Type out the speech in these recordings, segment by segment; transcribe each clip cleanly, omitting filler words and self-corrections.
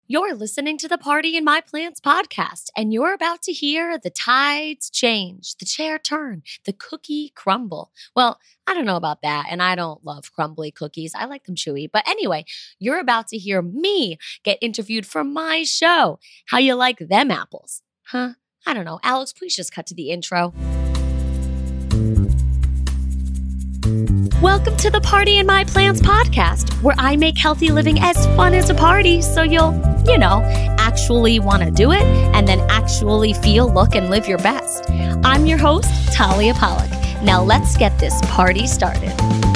You're listening to the Party in My Plants podcast, and you're about to hear the tides change, the chair turn, the cookie crumble. Well, I don't know about that, and I don't love crumbly cookies. I like them chewy. But anyway, you're about to hear me get interviewed for my show. How you like them apples? Huh? I don't know. Alex, please just cut to the intro. Welcome to the Party in My Plants podcast, where I make healthy living as fun as a party so you'll, actually want to do it and then actually feel, look, and live your best. I'm your host, Talia Pollock. Now let's get this party started.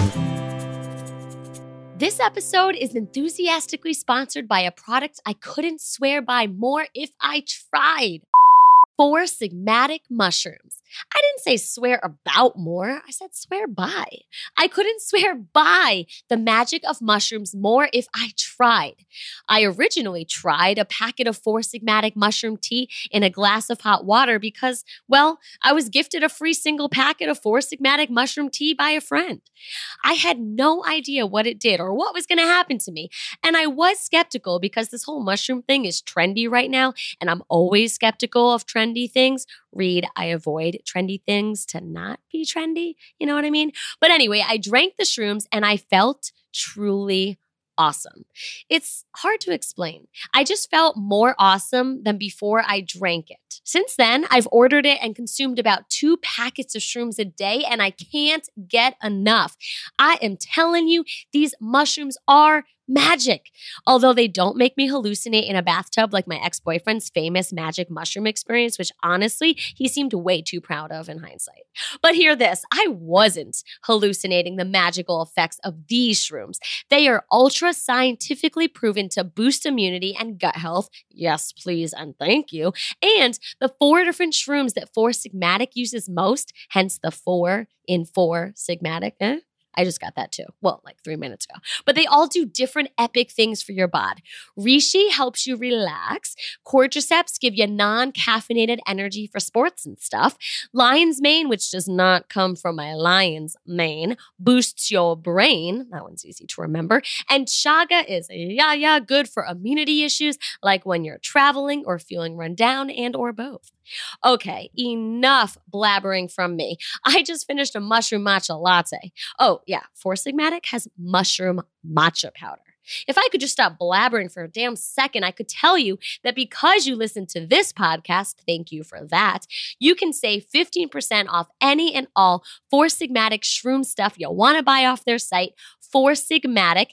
This episode is enthusiastically sponsored by a product I couldn't swear by more if I tried. Four Sigmatic mushrooms. I didn't say swear about more. I said swear by. I couldn't swear by the magic of mushrooms more if I tried. I originally tried a packet of Four Sigmatic mushroom tea in a glass of hot water because, well, I was gifted a free single packet of Four Sigmatic mushroom tea by a friend. I had no idea what it did or what was going to happen to me. And I was skeptical because this whole mushroom thing is trendy right now. And I'm always skeptical of trendy things. Read, I avoid trendy things to not be trendy. You know what I mean? But anyway, I drank the shrooms and I felt truly awesome. It's hard to explain. I just felt more awesome than before I drank it. Since then, I've ordered it and consumed about 2 packets of shrooms a day, and I can't get enough. I am telling you, these mushrooms are magic. Although they don't make me hallucinate in a bathtub like my ex-boyfriend's famous magic mushroom experience, which honestly, he seemed way too proud of in hindsight. But hear this, I wasn't hallucinating the magical effects of these shrooms. They are ultra scientifically proven to boost immunity and gut health. Yes, please, and thank you. And the 4 different shrooms that Four Sigmatic uses most, hence the 4 in Four Sigmatic, I just got that too. Well, like 3 minutes ago. But they all do different epic things for your bod. Reishi helps you relax. Cordyceps give you non-caffeinated energy for sports and stuff. Lion's mane, which does not come from my lion's mane, boosts your brain. That one's easy to remember. And chaga is good for immunity issues like when you're traveling or feeling run down and or both. Okay, enough blabbering from me. I just finished a mushroom matcha latte. Oh, yeah, Four Sigmatic has mushroom matcha powder. If I could just stop blabbering for a damn second, I could tell you that because you listen to this podcast, thank you for that, you can save 15% off any and all Four Sigmatic shroom stuff you'll want to buy off their site, Four Sigmatic,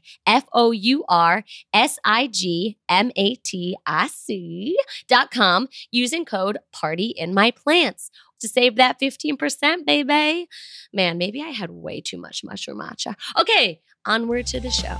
FOURSIGMATIC.com, using code PARTYINMYPLANTS. To save that 15%, baby. Man, maybe I had way too much mushroom matcha. Okay, onward to the show.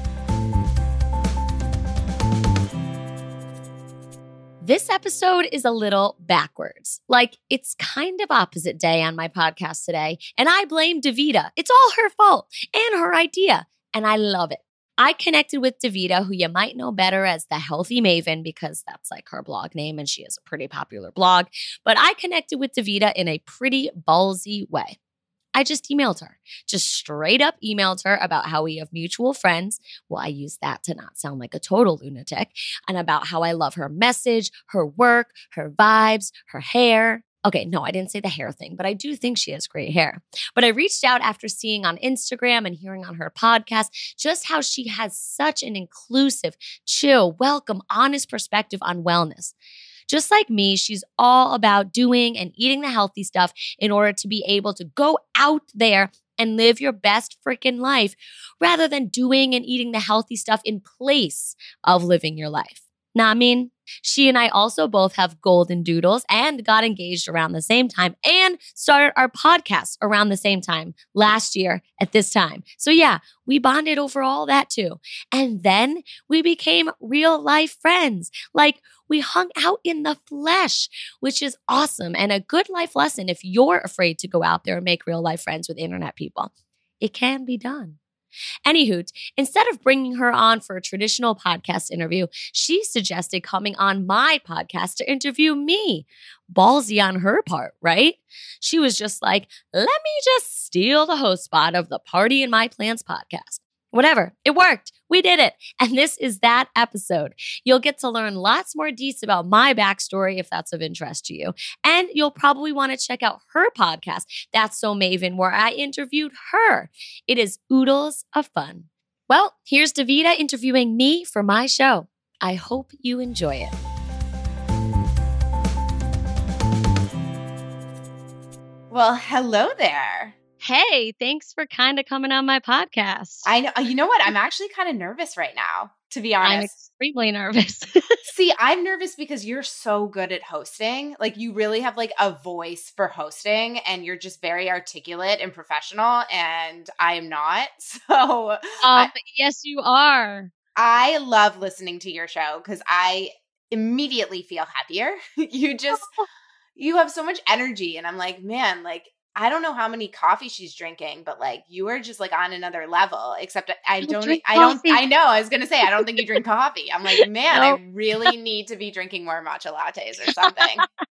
This episode is a little backwards. Like, it's kind of opposite day on my podcast today, and I blame Davida. It's all her fault and her idea, and I love it. I connected with Davida, who you might know better as the Healthy Maven because that's like her blog name and she has a pretty popular blog. But I connected with Davida in a pretty ballsy way. I just emailed her, just straight up emailed her about how we have mutual friends. Well, I use that to not sound like a total lunatic, and about how I love her message, her work, her vibes, her hair. Okay, no, I didn't say the hair thing, but I do think she has great hair. But I reached out after seeing on Instagram and hearing on her podcast just how she has such an inclusive, chill, welcome, honest perspective on wellness. Just like me, she's all about doing and eating the healthy stuff in order to be able to go out there and live your best freaking life rather than doing and eating the healthy stuff in place of living your life. Nah, I mean, she and I also both have golden doodles and got engaged around the same time and started our podcast around the same time last year at this time. So yeah, we bonded over all that too. And then we became real life friends. Like, we hung out in the flesh, which is awesome and a good life lesson if you're afraid to go out there and make real life friends with internet people. It can be done. Anywho, instead of bringing her on for a traditional podcast interview, she suggested coming on my podcast to interview me. Ballsy on her part, right? She was just like, let me just steal the host spot of the Party in My Plants podcast. Whatever. It worked. We did it. And this is that episode. You'll get to learn lots more deets about my backstory if that's of interest to you. And you'll probably want to check out her podcast, That's So Maven, where I interviewed her. It is oodles of fun. Well, here's Davida interviewing me for my show. I hope you enjoy it. Well, hello there. Hey, thanks for kind of coming on my podcast. I know. You know what? I'm actually kind of nervous right now, to be honest. I'm extremely nervous. See, I'm nervous because you're so good at hosting. Like, you really have like a voice for hosting, and you're just very articulate and professional, and I am not. So, yes, you are. I love listening to your show because I immediately feel happier. You have so much energy, and I'm like, man, like, I don't know how many coffee she's drinking, but like, you are just like on another level, except I know, I was going to say, I don't think you drink coffee. I'm like, man, nope. I really need to be drinking more matcha lattes or something.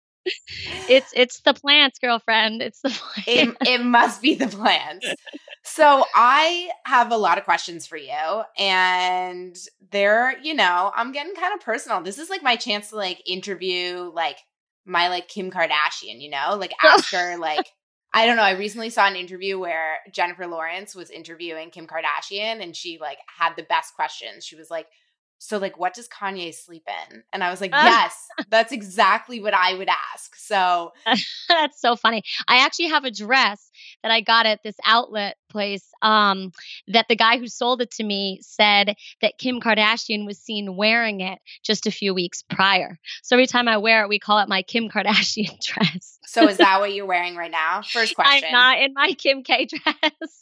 It's the plants, girlfriend. It's the plants. It must be the plants. So I have a lot of questions for you, and they're, I'm getting kind of personal. This is like my chance to like interview like my like Kim Kardashian, like ask her like, I don't know. I recently saw an interview where Jennifer Lawrence was interviewing Kim Kardashian, and she like had the best questions. She was like, so like, what does Kanye sleep in? And I was like, yes, that's exactly what I would ask. So that's so funny. I actually have a dress that I got at this outlet place that the guy who sold it to me said that Kim Kardashian was seen wearing it just a few weeks prior. So every time I wear it, we call it my Kim Kardashian dress. So is that what you're wearing right now? First question. I'm not in my Kim K dress.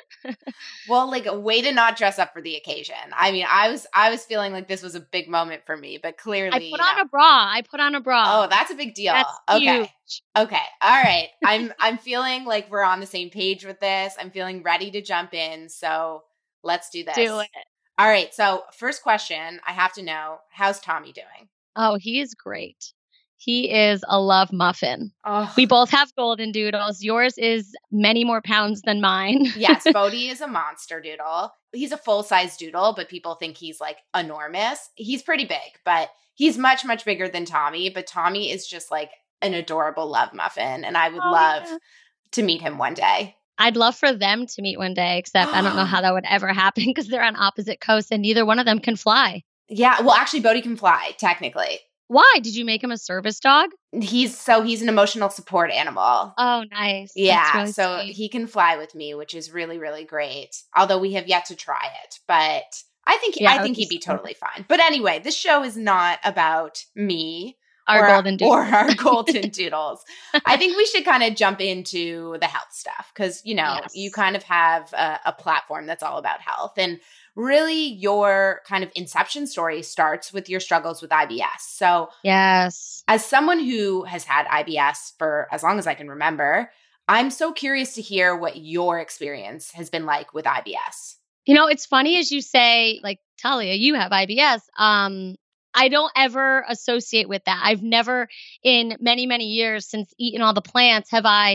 Well, like, a way to not dress up for the occasion. I mean, I was feeling like this was a big moment for me, but clearly I put on a bra. Oh, that's a big deal. That's okay. Huge. Okay. All right. I'm feeling like we're on the same page with this. I'm feeling ready to jump in. So let's do this. Do it. All right. So first question, I have to know, how's Tommy doing? Oh, he is great. He is a love muffin. Oh. We both have golden doodles. Yours is many more pounds than mine. Yes, Bodhi is a monster doodle. He's a full-size doodle, but people think he's like enormous. He's pretty big, but he's much, much bigger than Tommy. But Tommy is just like an adorable love muffin, and I would love to meet him one day. I'd love for them to meet one day, except I don't know how that would ever happen because they're on opposite coasts and neither one of them can fly. Yeah, well, actually, Bodhi can fly, technically. Why? Did you make him a service dog? He's an emotional support animal. Oh, nice. Yeah, really so sweet. He can fly with me, which is really, really great. Although we have yet to try it, but I think he'd be totally fine. But anyway, this show is not about me or our golden doodles. I think we should kind of jump into the health stuff because you kind of have a platform that's all about health. And really, your kind of inception story starts with your struggles with IBS. So, yes, as someone who has had IBS for as long as I can remember, I'm so curious to hear what your experience has been like with IBS. It's funny as you say, like, Talia, you have IBS. I don't ever associate with that. I've never, in many, many years since eating all the plants, have I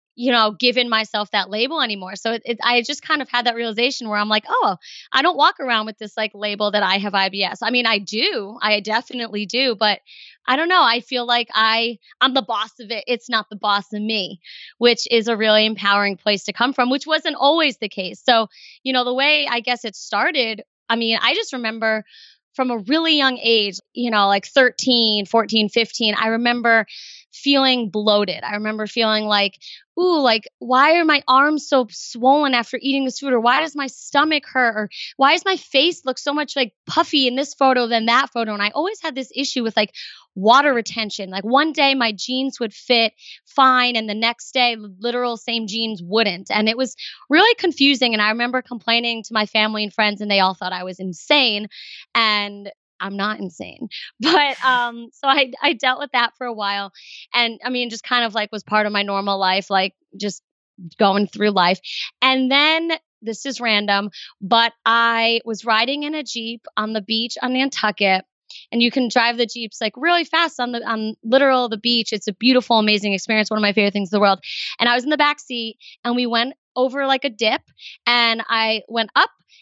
given myself that label anymore. So I just kind of had that realization where I'm like, oh, I don't walk around with this like label that I have IBS. I mean, I definitely do, but I don't know. I feel like I'm the boss of it. It's not the boss of me, which is a really empowering place to come from, which wasn't always the case. So, the way I guess it started, I mean, I just remember from a really young age, like 13, 14, 15, I remember feeling bloated. I remember feeling like, ooh, like, why are my arms so swollen after eating this food? Or why does my stomach hurt? Or why does my face look so much like puffy in this photo than that photo? And I always had this issue with like water retention. Like one day my jeans would fit fine and the next day literal same jeans wouldn't. And it was really confusing. And I remember complaining to my family and friends and they all thought I was insane. And I'm not insane. But so I dealt with that for a while. And I mean, just kind of like was part of my normal life, like just going through life. And then this is random, but I was riding in a Jeep on the beach on Nantucket. And you can drive the Jeeps like really fast on the beach. It's a beautiful, amazing experience. One of my favorite things in the world. And I was in the back seat and we went over like a dip and I went up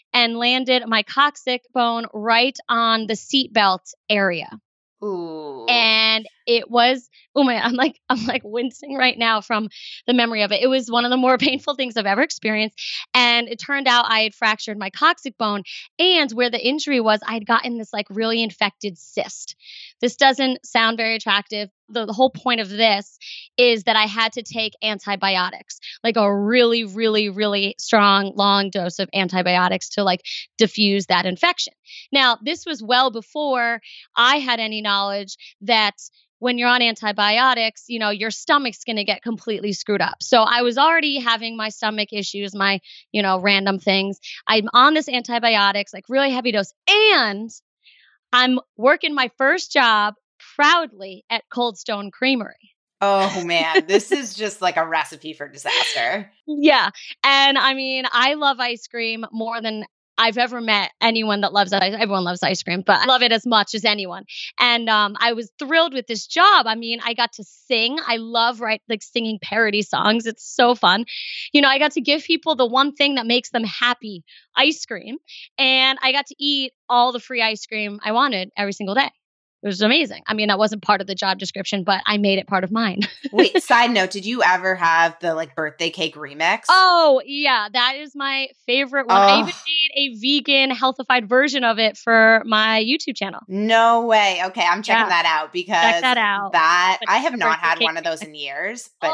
and landed my coccyx bone right on the seatbelt area. Ooh. And it was, oh my, I'm like wincing right now from the memory of it. It was one of the more painful things I've ever experienced. And it turned out I had fractured my coccyx bone, and where the injury was, I'd gotten this like really infected cyst. This doesn't sound very attractive. The whole point of this is that I had to take antibiotics, like a really, really, really strong, long dose of antibiotics to like diffuse that infection. Now, this was well before I had any knowledge that when you're on antibiotics, you know, your stomach's going to get completely screwed up. So I was already having my stomach issues, my, you know, random things. I'm on this antibiotics, like really heavy dose, and I'm working my first job proudly at Cold Stone Creamery. Oh man, this is just like a recipe for disaster. Yeah. And I mean, I love ice cream more than I've ever met anyone that loves it. Everyone loves ice cream, but I love it as much as anyone. And I was thrilled with this job. I mean, I got to sing. I love like singing parody songs. It's so fun. You know, I got to give people the one thing that makes them happy, ice cream. And I got to eat all the free ice cream I wanted every single day. It was amazing. I mean, that wasn't part of the job description, but I made it part of mine. Wait, side note, did you ever have the like birthday cake remix? Oh, yeah. That is my favorite one. I even made a vegan healthified version of it for my YouTube channel. No way. Okay, I'm checking that out because check that out. I have not had one of those in years, but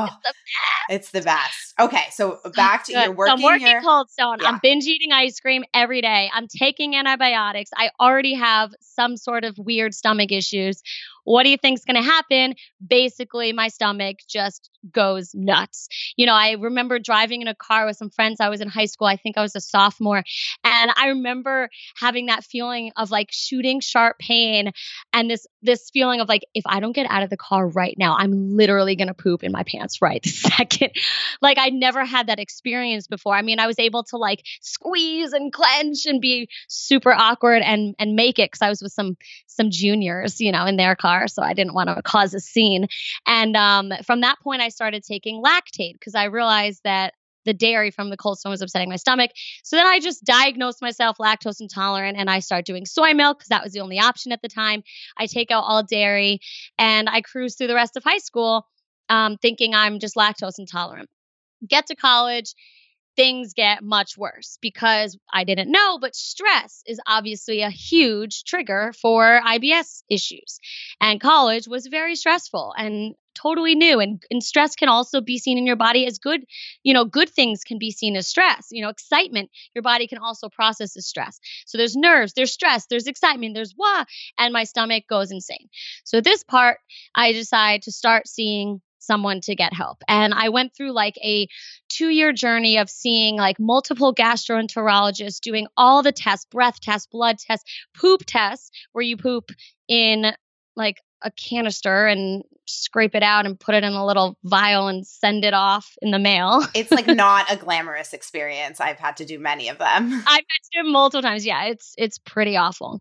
it's the best. Okay, so back to you're working so I'm working here. Cold Stone. Yeah. I'm binge eating ice cream every day. I'm taking antibiotics. I already have some sort of weird stomach issues. What do you think's going to happen? Basically, my stomach just goes nuts. You know, I remember driving in a car with some friends. I was in high school. I think I was a sophomore. And I remember having that feeling of like shooting sharp pain and this feeling of like, if I don't get out of the car right now, I'm literally going to poop in my pants right this second. Like I'd never had that experience before. I mean, I was able to like squeeze and clench and be super awkward and make it because I was with some juniors, you know, in their car. So I didn't want to cause a scene. And from that point, I started taking Lactaid because I realized that the dairy from the Cold Stone was upsetting my stomach. So then I just diagnosed myself lactose intolerant and I started doing soy milk because that was the only option at the time. I take out all dairy and I cruise through the rest of high school thinking I'm just lactose intolerant. Get to college. Things get much worse because I didn't know, but stress is obviously a huge trigger for IBS issues. And college was very stressful and totally new. And stress can also be seen in your body as good. You know, good things can be seen as stress. You know, excitement, your body can also process as stress. So there's nerves, there's stress, there's excitement, there's and my stomach goes insane. So this part, I decide to start seeing someone to get help. And I went through like a 2-year journey of seeing like multiple gastroenterologists, doing all the tests, breath tests, blood tests, poop tests, where you poop in like a canister and scrape it out and put it in a little vial and send it off in the mail. It's like not a glamorous experience. I've had to do many of them. I've had to do it multiple times. Yeah, it's pretty awful.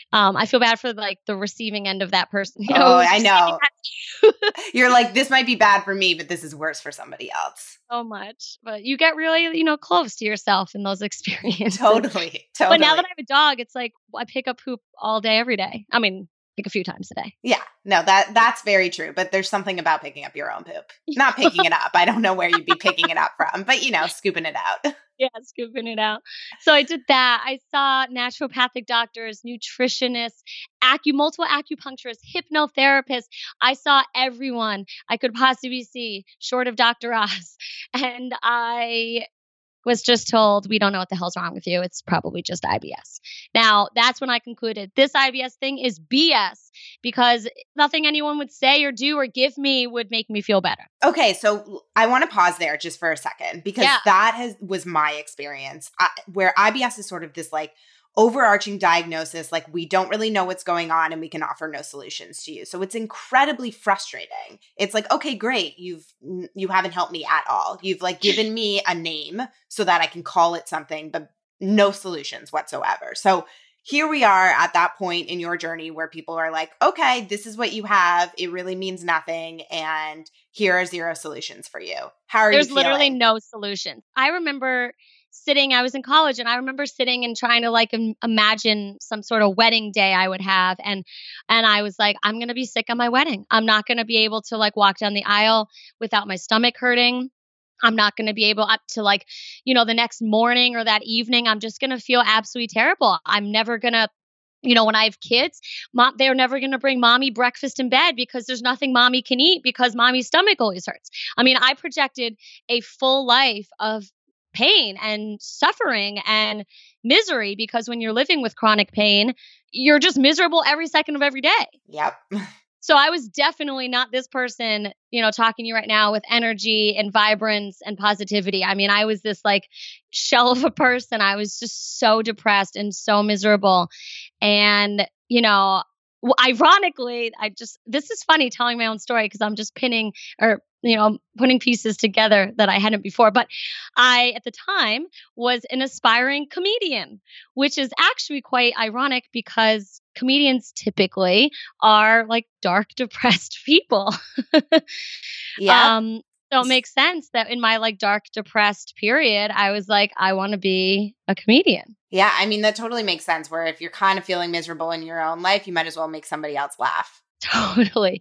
I feel bad for like the receiving end of that person. You know, I know. You're like, this might be bad for me, but this is worse for somebody else. So much. But you get really, you know, close to yourself in those experiences. Totally. But now that I have a dog, it's like I pick up poop all day, every day. I mean, like a few times a day. Yeah, no, that's very true. But there's something about picking up your own poop. Not picking it up. I don't know where you'd be picking it up from, but you know, scooping it out. Yeah, scooping it out. So I did that. I saw naturopathic doctors, nutritionists, multiple acupuncturists, hypnotherapists. I saw everyone I could possibly see, short of Dr. Oz. And I was just told, we don't know what the hell's wrong with you. It's probably just IBS. Now, that's when I concluded this IBS thing is BS because nothing anyone would say or do or give me would make me feel better. Okay, so I want to pause there just for a second because that was my experience where IBS is sort of this like overarching diagnosis, like we don't really know what's going on and we can offer no solutions to you. So it's incredibly frustrating. It's like, okay, great. You haven't helped me at all. You've like given me a name so that I can call it something, but no solutions whatsoever. So here we are at that point in your journey where people are like, okay, this is what you have. It really means nothing. And here are 0 solutions for you. How are you feeling? There's literally no solution. I remember I was in college and I remember sitting and trying to like imagine some sort of wedding day I would have. And I was like, I'm going to be sick on my wedding. I'm not going to be able to like walk down the aisle without my stomach hurting. I'm not going to be able up to like, the next morning or that evening. I'm just going to feel absolutely terrible. I'm never going to, when I have kids, they're never going to bring mommy breakfast in bed because there's nothing mommy can eat because mommy's stomach always hurts. I mean, I projected a full life of pain and suffering and misery because when you're living with chronic pain, you're just miserable every second of every day. Yep. So I was definitely not this person, talking to you right now with energy and vibrance and positivity. I mean, I was this like shell of a person. I was just so depressed and so miserable. And, ironically, this is funny telling my own story because I'm just putting pieces together that I hadn't before. But I, at the time, was an aspiring comedian, which is actually quite ironic because comedians typically are like dark, depressed people. Yeah. So it makes sense that in my like dark, depressed period, I was like, I want to be a comedian. Yeah. I mean, that totally makes sense where if you're kind of feeling miserable in your own life, you might as well make somebody else laugh. Totally.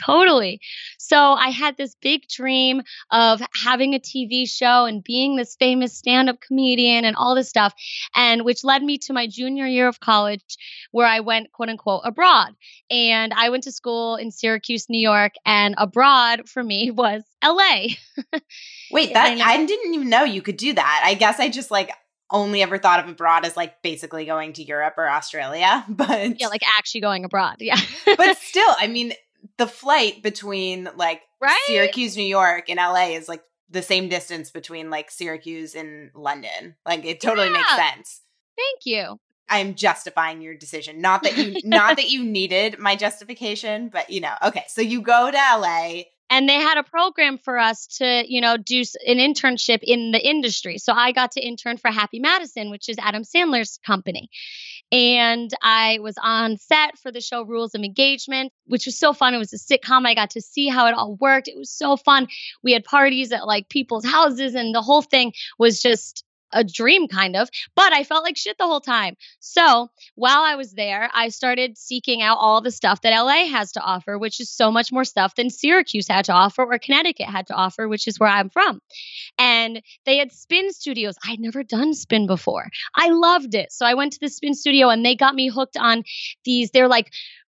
So I had this big dream of having a TV show and being this famous stand-up comedian and all this stuff, and which led me to my junior year of college where I went, quote unquote, abroad. And I went to school in Syracuse, New York, and abroad for me was LA. Wait, I didn't even know you could do that. I guess I just like only ever thought of abroad as like basically going to Europe or Australia, but yeah, like actually going abroad. Yeah. But still, I mean, the flight between like Syracuse, New York and LA is like the same distance between like Syracuse and London. Like it totally makes sense. Thank you. I'm justifying your decision. Not that you needed my justification, but okay. So you go to LA. And they had a program for us to, do an internship in the industry. So I got to intern for Happy Madison, which is Adam Sandler's company. And I was on set for the show Rules of Engagement, which was so fun. It was a sitcom. I got to see how it all worked. It was so fun. We had parties at like people's houses and the whole thing was just a dream kind of, but I felt like shit the whole time. So while I was there, I started seeking out all the stuff that LA has to offer, which is so much more stuff than Syracuse had to offer or Connecticut had to offer, which is where I'm from. And they had spin studios. I'd never done spin before. I loved it. So I went to the spin studio and they got me hooked on these. They're like,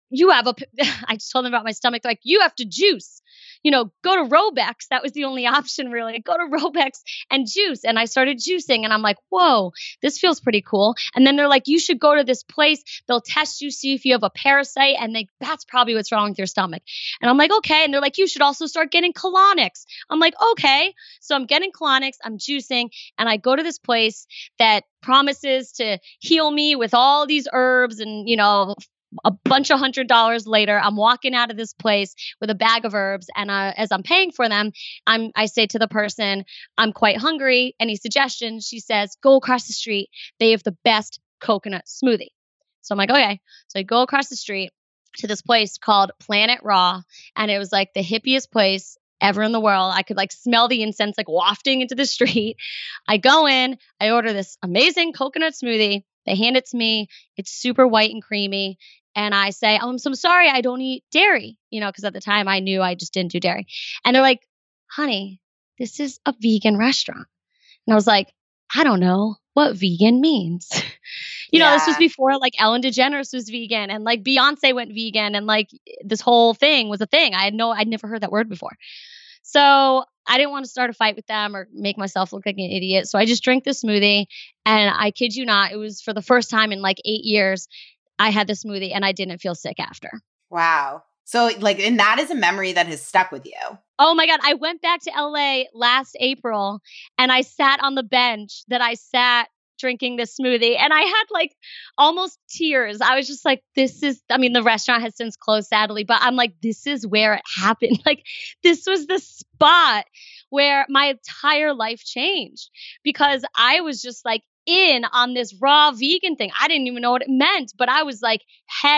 I just told them about my stomach. They're like, you have to juice. Go to Robex. That was the only option really. Go to Robex and juice. And I started juicing and I'm like, whoa, this feels pretty cool. And then they're like, you should go to this place. They'll test you, see if you have a parasite. And that's probably what's wrong with your stomach. And I'm like, okay. And they're like, you should also start getting colonics. I'm like, okay. So I'm getting colonics. I'm juicing. And I go to this place that promises to heal me with all these herbs and, a bunch of $100 later, I'm walking out of this place with a bag of herbs. And as I'm paying for them, I say to the person, I'm quite hungry. Any suggestions? She says, go across the street. They have the best coconut smoothie. So I'm like, okay. So I go across the street to this place called Planet Raw. And it was like the hippiest place ever in the world. I could like smell the incense like wafting into the street. I go in, I order this amazing coconut smoothie. They hand it to me. It's super white and creamy. And I say, oh, I'm so sorry, I don't eat dairy, because at the time I knew I just didn't do dairy. And they're like, honey, this is a vegan restaurant. And I was like, I don't know what vegan means. This was before like Ellen DeGeneres was vegan and like Beyonce went vegan and like this whole thing was a thing. I'd never heard that word before. So I didn't want to start a fight with them or make myself look like an idiot. So I just drank this smoothie and I kid you not, it was for the first time in like 8 years. I had the smoothie and I didn't feel sick after. Wow. So and that is a memory that has stuck with you. Oh my God. I went back to LA last April and I sat on the bench that I sat drinking this smoothie and I had like almost tears. I was just like, the restaurant has since closed sadly, but I'm like, this is where it happened. Like this was the spot where my entire life changed because I was just like in on this raw vegan thing. I didn't even know what it meant, but I was like head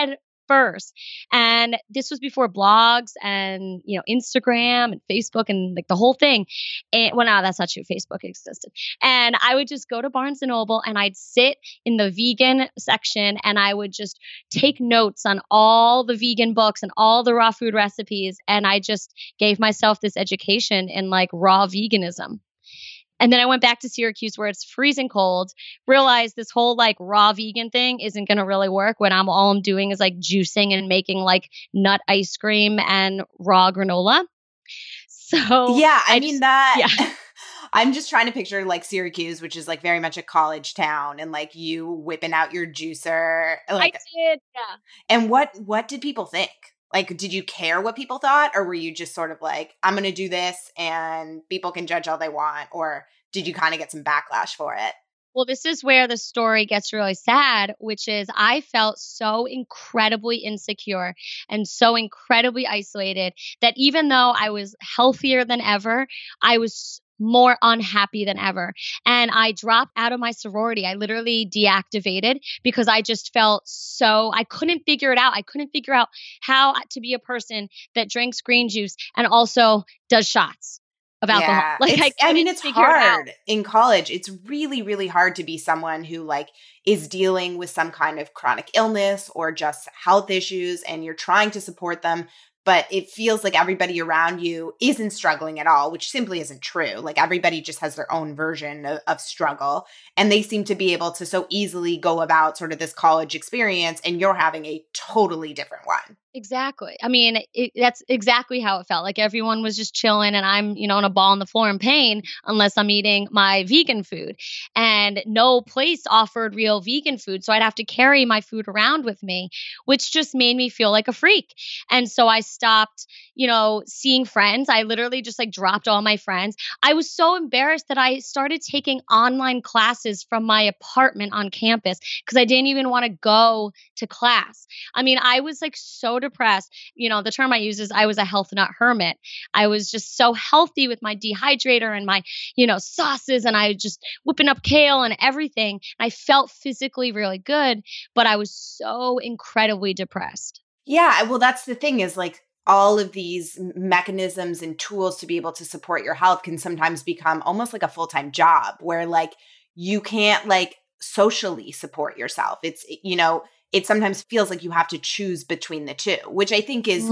first. And this was before blogs and, Instagram and Facebook and like the whole thing. And well, no, that's not true. Facebook existed. And I would just go to Barnes and Noble and I'd sit in the vegan section and I would just take notes on all the vegan books and all the raw food recipes. And I just gave myself this education in like raw veganism. And then I went back to Syracuse where it's freezing cold, realized this whole like raw vegan thing isn't going to really work when all I'm doing is like juicing and making like nut ice cream and raw granola. So yeah, I mean that. Yeah. I'm just trying to picture like Syracuse, which is like very much a college town, and like you whipping out your juicer. Like, I did, yeah. And what did people think? Like, did you care what people thought, or were you just sort of like, I'm going to do this and people can judge all they want? Or did you kind of get some backlash for it? Well, this is where the story gets really sad, which is I felt so incredibly insecure and so incredibly isolated that even though I was healthier than ever, I was more unhappy than ever. And I dropped out of my sorority. I literally deactivated because I just felt I couldn't figure it out. I couldn't figure out how to be a person that drinks green juice and also does shots of alcohol. Yeah. Like it's hard in college. It's really, really hard to be someone who like is dealing with some kind of chronic illness or just health issues and you're trying to support them. But it feels like everybody around you isn't struggling at all, which simply isn't true. Like everybody just has their own version of struggle. And they seem to be able to so easily go about sort of this college experience and you're having a totally different one. Exactly. I mean, that's exactly how it felt. Like everyone was just chilling and I'm, on a ball on the floor in pain unless I'm eating my vegan food. And no place offered real vegan food. So I'd have to carry my food around with me, which just made me feel like a freak. And so I stopped, seeing friends. I literally just like dropped all my friends. I was so embarrassed that I started taking online classes from my apartment on campus because I didn't even want to go to class. I mean, I was like so depressed. The term I use is I was a health nut hermit. I was just so healthy with my dehydrator and my, sauces, and I was just whipping up kale and everything. I felt physically really good, but I was so incredibly depressed. Yeah. Well, that's the thing is like all of these mechanisms and tools to be able to support your health can sometimes become almost like a full-time job where like you can't like socially support yourself. It's, it sometimes feels like you have to choose between the two, which I think is,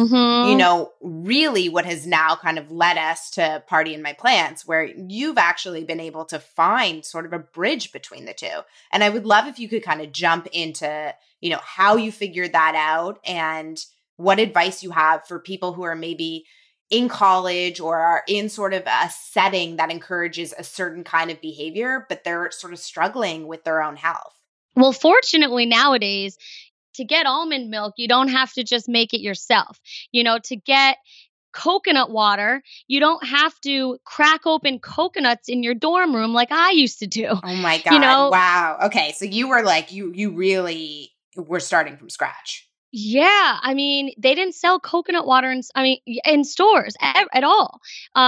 really what has now kind of led us to Party in My Plants, where you've actually been able to find sort of a bridge between the two. And I would love if you could kind of jump into, how you figured that out and what advice you have for people who are maybe in college or are in sort of a setting that encourages a certain kind of behavior, but they're sort of struggling with their own health. Well, fortunately nowadays, to get almond milk, you don't have to just make it yourself. To get coconut water, you don't have to crack open coconuts in your dorm room like I used to do. Oh my God. Wow. Okay. So you were like, you really were starting from scratch. Yeah, I mean, they didn't sell coconut water in stores at all.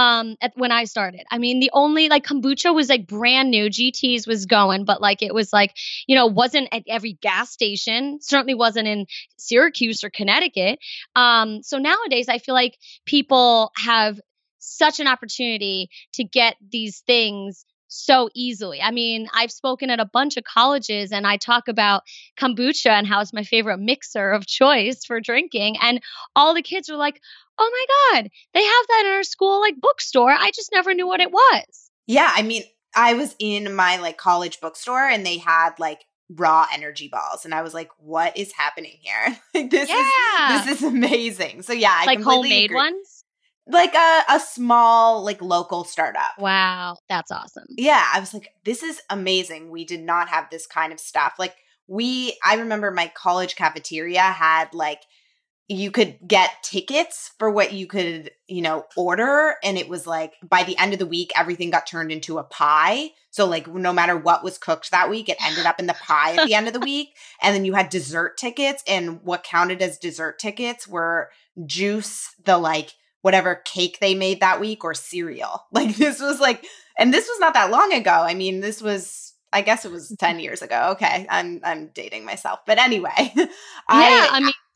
When I started, I mean, the only like kombucha was like brand new. GT's was going, but like it was like wasn't at every gas station. Certainly wasn't in Syracuse or Connecticut. So nowadays, I feel like people have such an opportunity to get these things so easily. I mean, I've spoken at a bunch of colleges and I talk about kombucha and how it's my favorite mixer of choice for drinking. And all the kids are like, oh my God, they have that in our school like bookstore. I just never knew what it was. Yeah. I mean, I was in my like college bookstore and they had like raw energy balls. And I was like, what is happening here? Like this is amazing. So yeah, I like completely homemade agree. Ones? Like a small, like local startup. Wow. That's awesome. Yeah. I was like, this is amazing. We did not have this kind of stuff. Like I remember my college cafeteria had like, you could get tickets for what you could, order. And it was like, by the end of the week, everything got turned into a pie. So like, no matter what was cooked that week, it ended up in the pie at the end of the week. And then you had dessert tickets. And what counted as dessert tickets were juice, the like, whatever cake they made that week or cereal. Like this was like, and this was not that long ago. I mean, I guess it was 10 years ago. Okay. I'm dating myself. But anyway,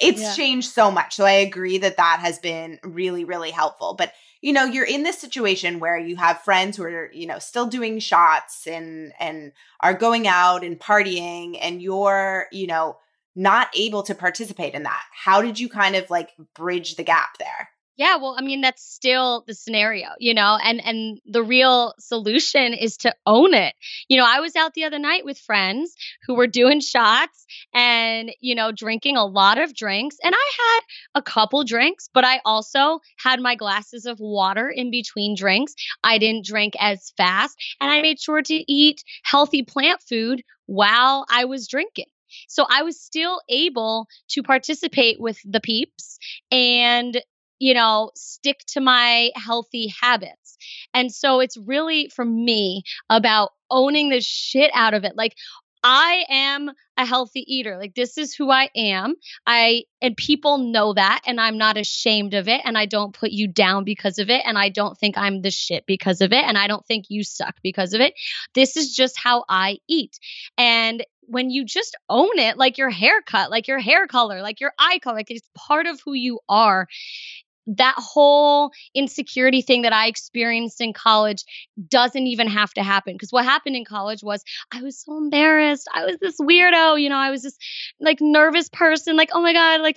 it's changed so much. So I agree that that has been really, really helpful. But, you know, you're in this situation where you have friends who are, you know, still doing shots and are going out and partying, and you're, you know, not able to participate in that. How did you kind of like bridge the gap there? Yeah, well, I mean, that's still the scenario, you know, and the real solution is to own it. You know, I was out the other night with friends who were doing shots and, you know, drinking a lot of drinks. And I had a couple drinks, but I also had my glasses of water in between drinks. I didn't drink as fast, and I made sure to eat healthy plant food while I was drinking. So I was still able to participate with the peeps and, you know, stick to my healthy habits. And so it's really, for me, about owning the shit out of it. Like, I am a healthy eater. Like, this is who I am. And people know that, and I'm not ashamed of it, and I don't put you down because of it, and I don't think I'm the shit because of it, and I don't think you suck because of it. This is just how I eat. And when you just own it, like your haircut, like your hair color, like your eye color, like it's part of who you are, that whole insecurity thing that I experienced in college doesn't even have to happen. Because what happened in college was I was so embarrassed. I was this weirdo, you know, I was this like nervous person, like, oh my God, like,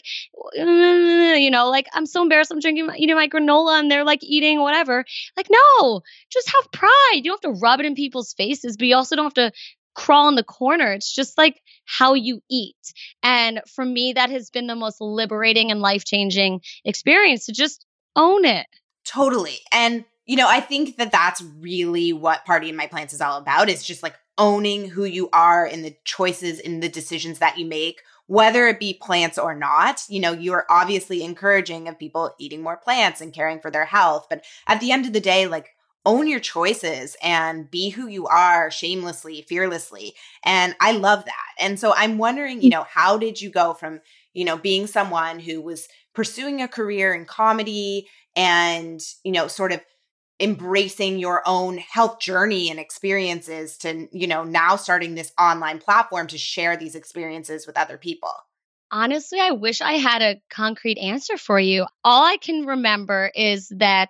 you know, like I'm so embarrassed. I'm drinking, eating my granola and they're like eating whatever. Like, no, just have pride. You don't have to rub it in people's faces, but you also don't have to crawl in the corner. It's just like how you eat. And for me, that has been the most liberating and life-changing experience, to just own it. Totally. And, you know, I think that that's really what Party in My Plants is all about, is just like owning who you are and the choices and the decisions that you make, whether it be plants or not. You know, you're obviously encouraging of people eating more plants and caring for their health. But at the end of the day, like, own your choices and be who you are shamelessly, fearlessly. And I love that. And so I'm wondering, you know, how did you go from, you know, being someone who was pursuing a career in comedy and, you know, sort of embracing your own health journey and experiences to, you know, now starting this online platform to share these experiences with other people? Honestly, I wish I had a concrete answer for you. All I can remember is that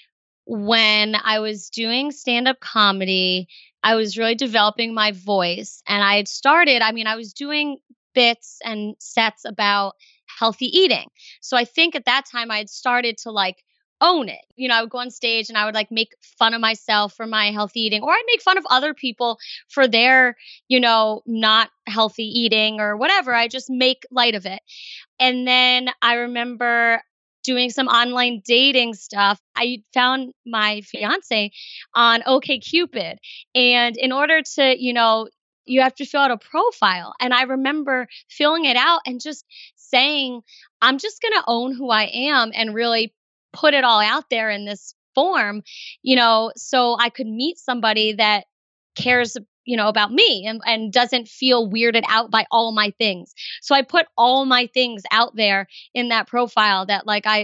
when I was doing stand-up comedy, I was really developing my voice. And I had started, I mean, I was doing bits and sets about healthy eating. So I think at that time I had started to like own it. You know, I would go on stage and I would like make fun of myself for my healthy eating, or I'd make fun of other people for their, you know, not healthy eating or whatever. I just make light of it. And then I remember doing some online dating stuff. I found my fiance on OkCupid. And in order to, you know, you have to fill out a profile. And I remember filling it out and just saying, I'm just going to own who I am and really put it all out there in this form, you know, so I could meet somebody that cares, you know, about me and doesn't feel weirded out by all my things. So I put all my things out there in that profile, that like I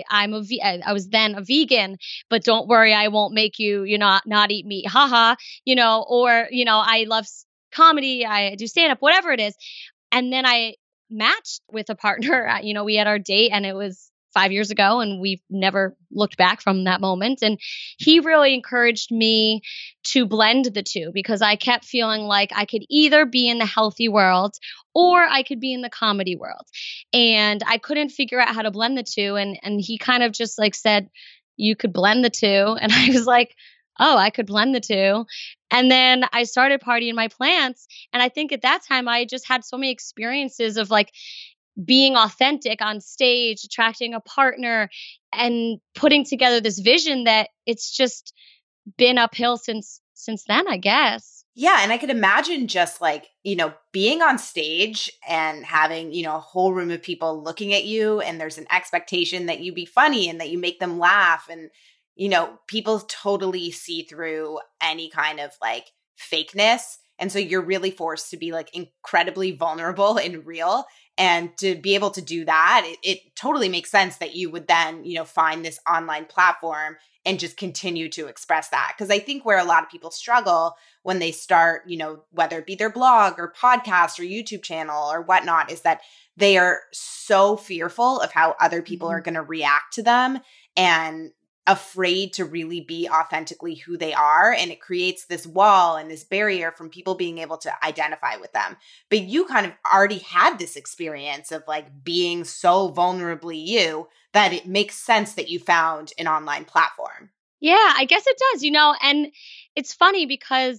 was then a vegan, but don't worry, I won't make you, you know, not eat meat, haha, you know, or, you know, I love comedy, I do stand up, whatever it is. And then I matched with a partner, you know, we had our date and it was 5 years ago and we've never looked back from that moment. And he really encouraged me to blend the two, because I kept feeling like I could either be in the healthy world or I could be in the comedy world. And I couldn't figure out how to blend the two. And he kind of just like said, you could blend the two. And I was like, oh, I could blend the two. And then I started Party in My Plants. And I think at that time I just had so many experiences of like being authentic on stage, attracting a partner, and putting together this vision that it's just been uphill since then, I guess. Yeah. And I could imagine just like, you know, being on stage and having, you know, a whole room of people looking at you, and there's an expectation that you be funny and that you make them laugh. And, you know, people totally see through any kind of like fakeness. And so you're really forced to be like incredibly vulnerable and real. And to be able to do that, it totally makes sense that you would then, find this online platform and just continue to express that. Because I think where a lot of people struggle when they start, whether it be their blog or podcast or YouTube channel or whatnot, is that they are so fearful of how other people are going to react to them and afraid to really be authentically who they are. And it creates this wall and this barrier from people being able to identify with them. But you kind of already had this experience of like being so vulnerably you that it makes sense that you found an online platform. Yeah, I guess it does, and it's funny because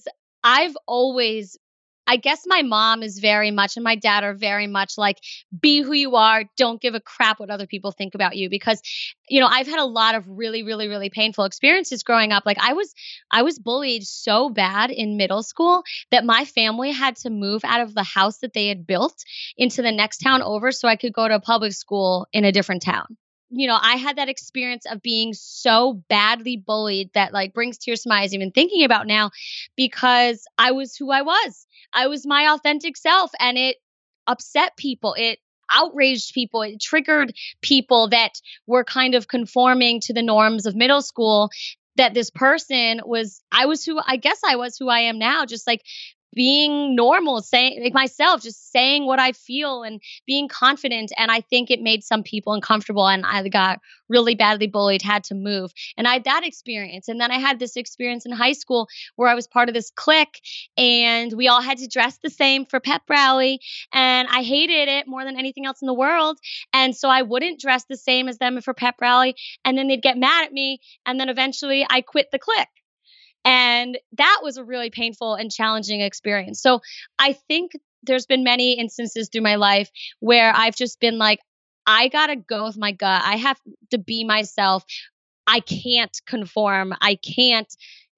I guess my mom is very much, and my dad are very much like, be who you are. Don't give a crap what other people think about you. Because, I've had a lot of really, really, really painful experiences growing up. Like I was bullied so bad in middle school that my family had to move out of the house that they had built into the next town over so I could go to a public school in a different town. I had that experience of being so badly bullied that like brings tears to my eyes even thinking about now, because I was who I was. I was my authentic self, and it upset people. It outraged people. It triggered people that were kind of conforming to the norms of middle school, that this person was, I was who I am now, just like being normal, saying like myself, just saying what I feel and being confident. And I think it made some people uncomfortable, and I got really badly bullied, had to move. And I had that experience. And then I had this experience in high school where I was part of this clique and we all had to dress the same for pep rally. And I hated it more than anything else in the world. And so I wouldn't dress the same as them for pep rally. And then they'd get mad at me. And then eventually I quit the clique. And that was a really painful and challenging experience. So I think there's been many instances through my life where I've just been like, I got to go with my gut. I have to be myself. I can't conform. I can't,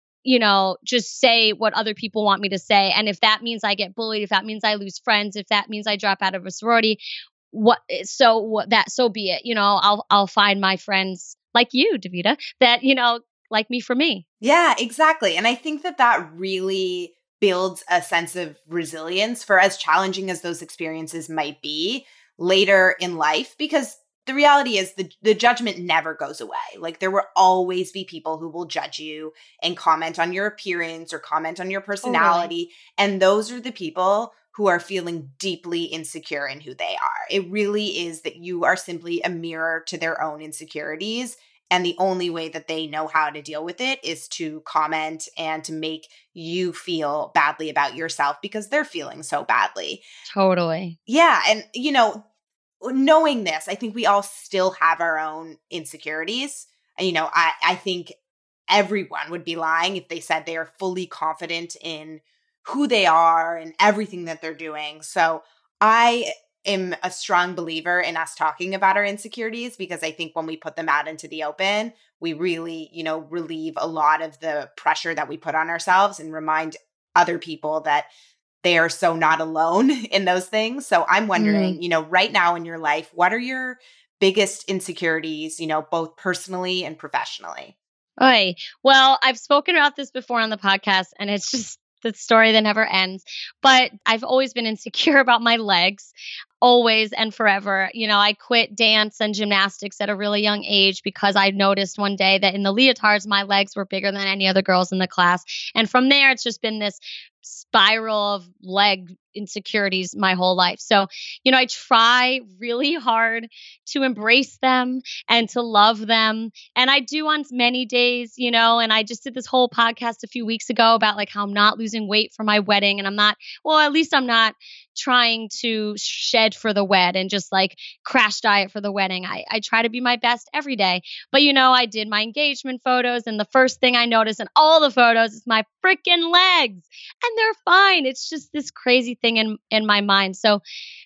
just say what other people want me to say. And if that means I get bullied, if that means I lose friends, if that means I drop out of a sorority, so be it. I'll find my friends like you, Davida, that, like me for me. Yeah, exactly. And I think that really builds a sense of resilience for as challenging as those experiences might be later in life, because the reality is the judgment never goes away. Like there will always be people who will judge you and comment on your appearance or comment on your personality. Totally. And those are the people who are feeling deeply insecure in who they are. It really is that you are simply a mirror to their own insecurities. And the only way that they know how to deal with it is to comment and to make you feel badly about yourself because they're feeling so badly. Totally. Yeah. And, knowing this, I think we all still have our own insecurities. And, I think everyone would be lying if they said they are fully confident in who they are and everything that they're doing. So I am a strong believer in us talking about our insecurities, because I think when we put them out into the open, we really, relieve a lot of the pressure that we put on ourselves and remind other people that they are so not alone in those things. So I'm wondering, right now in your life, what are your biggest insecurities, both personally and professionally? Oy. Well, I've spoken about this before on the podcast, and it's just the story that never ends. But I've always been insecure about my legs, always and forever. I quit dance and gymnastics at a really young age because I noticed one day that in the leotards, my legs were bigger than any other girls in the class. And from there, it's just been this spiral of leg insecurities my whole life. So, I try really hard to embrace them and to love them. And I do on many days, and I just did this whole podcast a few weeks ago about like how I'm not losing weight for my wedding. And at least I'm not trying to shed for the wed and just like crash diet for the wedding. I try to be my best every day. But, I did my engagement photos, and the first thing I noticed in all the photos is my freaking legs. And they're fine. It's just this crazy thing in my mind. So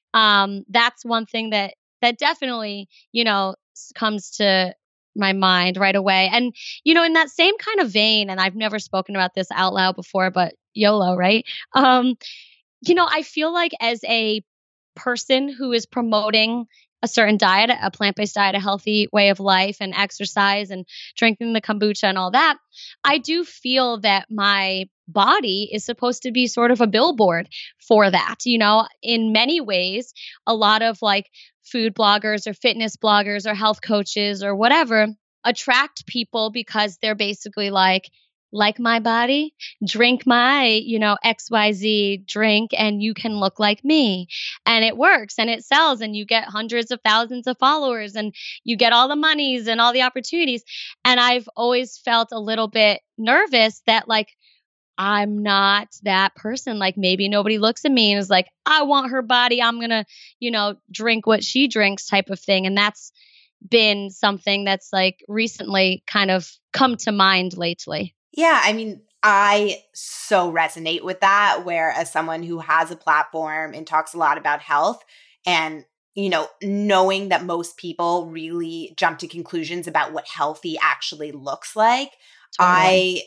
that's one thing that definitely, comes to my mind right away. And, in that same kind of vein, and I've never spoken about this out loud before, but YOLO, right? I feel like as a person who is promoting a certain diet, a plant-based diet, a healthy way of life and exercise and drinking the kombucha and all that, I do feel that my body is supposed to be sort of a billboard for that. In many ways, a lot of like food bloggers or fitness bloggers or health coaches or whatever attract people because they're basically like my body, drink my, XYZ drink and you can look like me. And it works and it sells and you get hundreds of thousands of followers and you get all the monies and all the opportunities. And I've always felt a little bit nervous that like, I'm not that person. Like maybe nobody looks at me and is like, I want her body. I'm going to, drink what she drinks type of thing. And that's been something that's like recently kind of come to mind lately. Yeah, I mean, I so resonate with that, where as someone who has a platform and talks a lot about health and, knowing that most people really jump to conclusions about what healthy actually looks like, totally.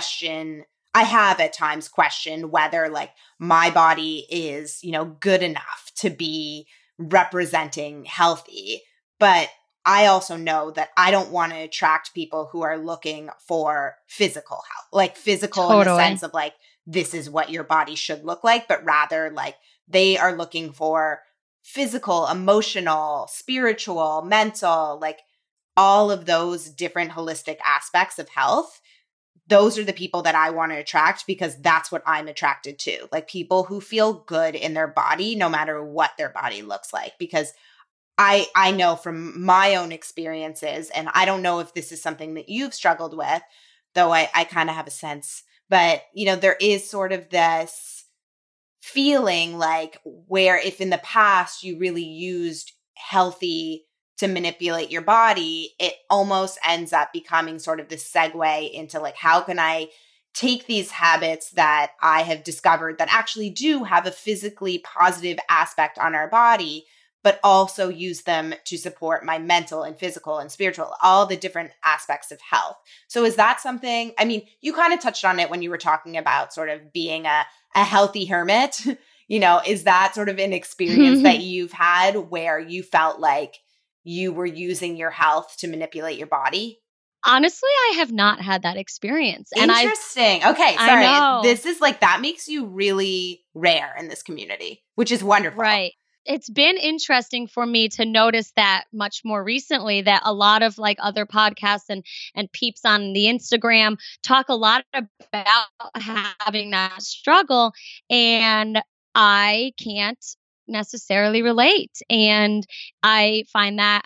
I have at times questioned whether like my body is, good enough to be representing healthy. But I also know that I don't want to attract people who are looking for physical health, like physical totally. In the sense of like, this is what your body should look like, but rather like they are looking for physical, emotional, spiritual, mental, like all of those different holistic aspects of health. Those are the people that I want to attract because that's what I'm attracted to. Like people who feel good in their body, no matter what their body looks like, because I know from my own experiences, and I don't know if this is something that you've struggled with, though I kind of have a sense, but, there is sort of this feeling like where if in the past you really used healthy to manipulate your body, it almost ends up becoming sort of this segue into like, how can I take these habits that I have discovered that actually do have a physically positive aspect on our body, but also use them to support my mental and physical and spiritual, all the different aspects of health. So is that something, I mean, you kind of touched on it when you were talking about sort of being a healthy hermit, is that sort of an experience that you've had where you felt like you were using your health to manipulate your body? Honestly, I have not had that experience. Interesting. Okay, sorry. This is like, that makes you really rare in this community, which is wonderful. Right. It's been interesting for me to notice that much more recently, that a lot of like other podcasts and peeps on the Instagram talk a lot about having that struggle. And I can't necessarily relate. And I find that,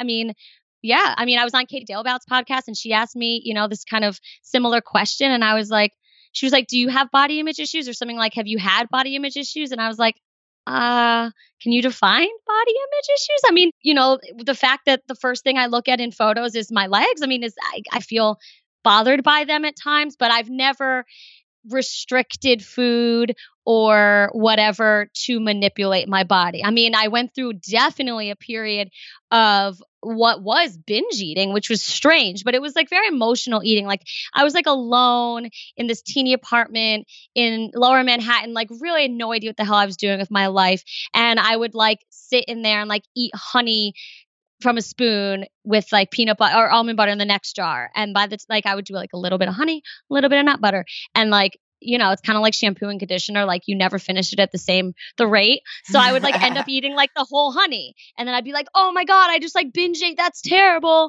I was on Katie Dalebaut's podcast and she asked me, this kind of similar question. And she was like, do you have body image issues or something? Like, have you had body image issues? And I was like, can you define body image issues? The fact that the first thing I look at in photos is my legs, I feel bothered by them at times, but I've never restricted food or whatever to manipulate my body. I went through definitely a period of what was binge eating, which was strange, but it was like very emotional eating. Like I was like alone in this teeny apartment in Lower Manhattan, like really had no idea what the hell I was doing with my life. And I would like sit in there and like eat honey from a spoon with like peanut butter or almond butter in the next jar. And I would do like a little bit of honey, a little bit of nut butter. And like, it's kind of like shampoo and conditioner. Like you never finish it at the rate. So I would like end up eating like the whole honey. And then I'd be like, oh my God, I just like binge ate. That's terrible.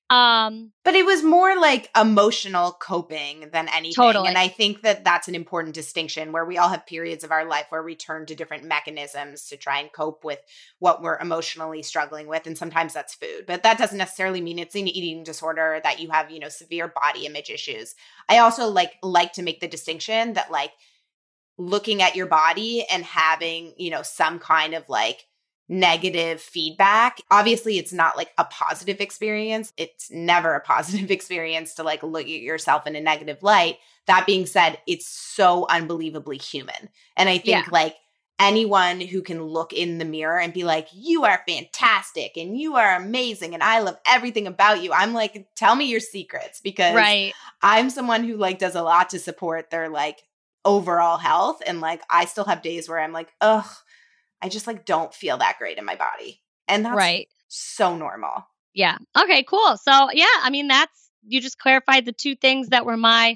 But it was more like emotional coping than anything. Totally. And I think that that's an important distinction where we all have periods of our life where we turn to different mechanisms to try and cope with what we're emotionally struggling with. And sometimes that's food, but that doesn't necessarily mean it's an eating disorder, that you have, severe body image issues. I also like to make the distinction that like looking at your body and having, some kind of like negative feedback. Obviously, it's not like a positive experience. It's never a positive experience to like look at yourself in a negative light. That being said, it's so unbelievably human. And I think like anyone who can look in the mirror and be like, you are fantastic and you are amazing and I love everything about you. I'm like, tell me your secrets, because I'm someone who like does a lot to support their like overall health. And like, I still have days where I'm like, ugh, I just like don't feel that great in my body. And that's so normal. Yeah. Okay, cool. So yeah, you just clarified the two things that were my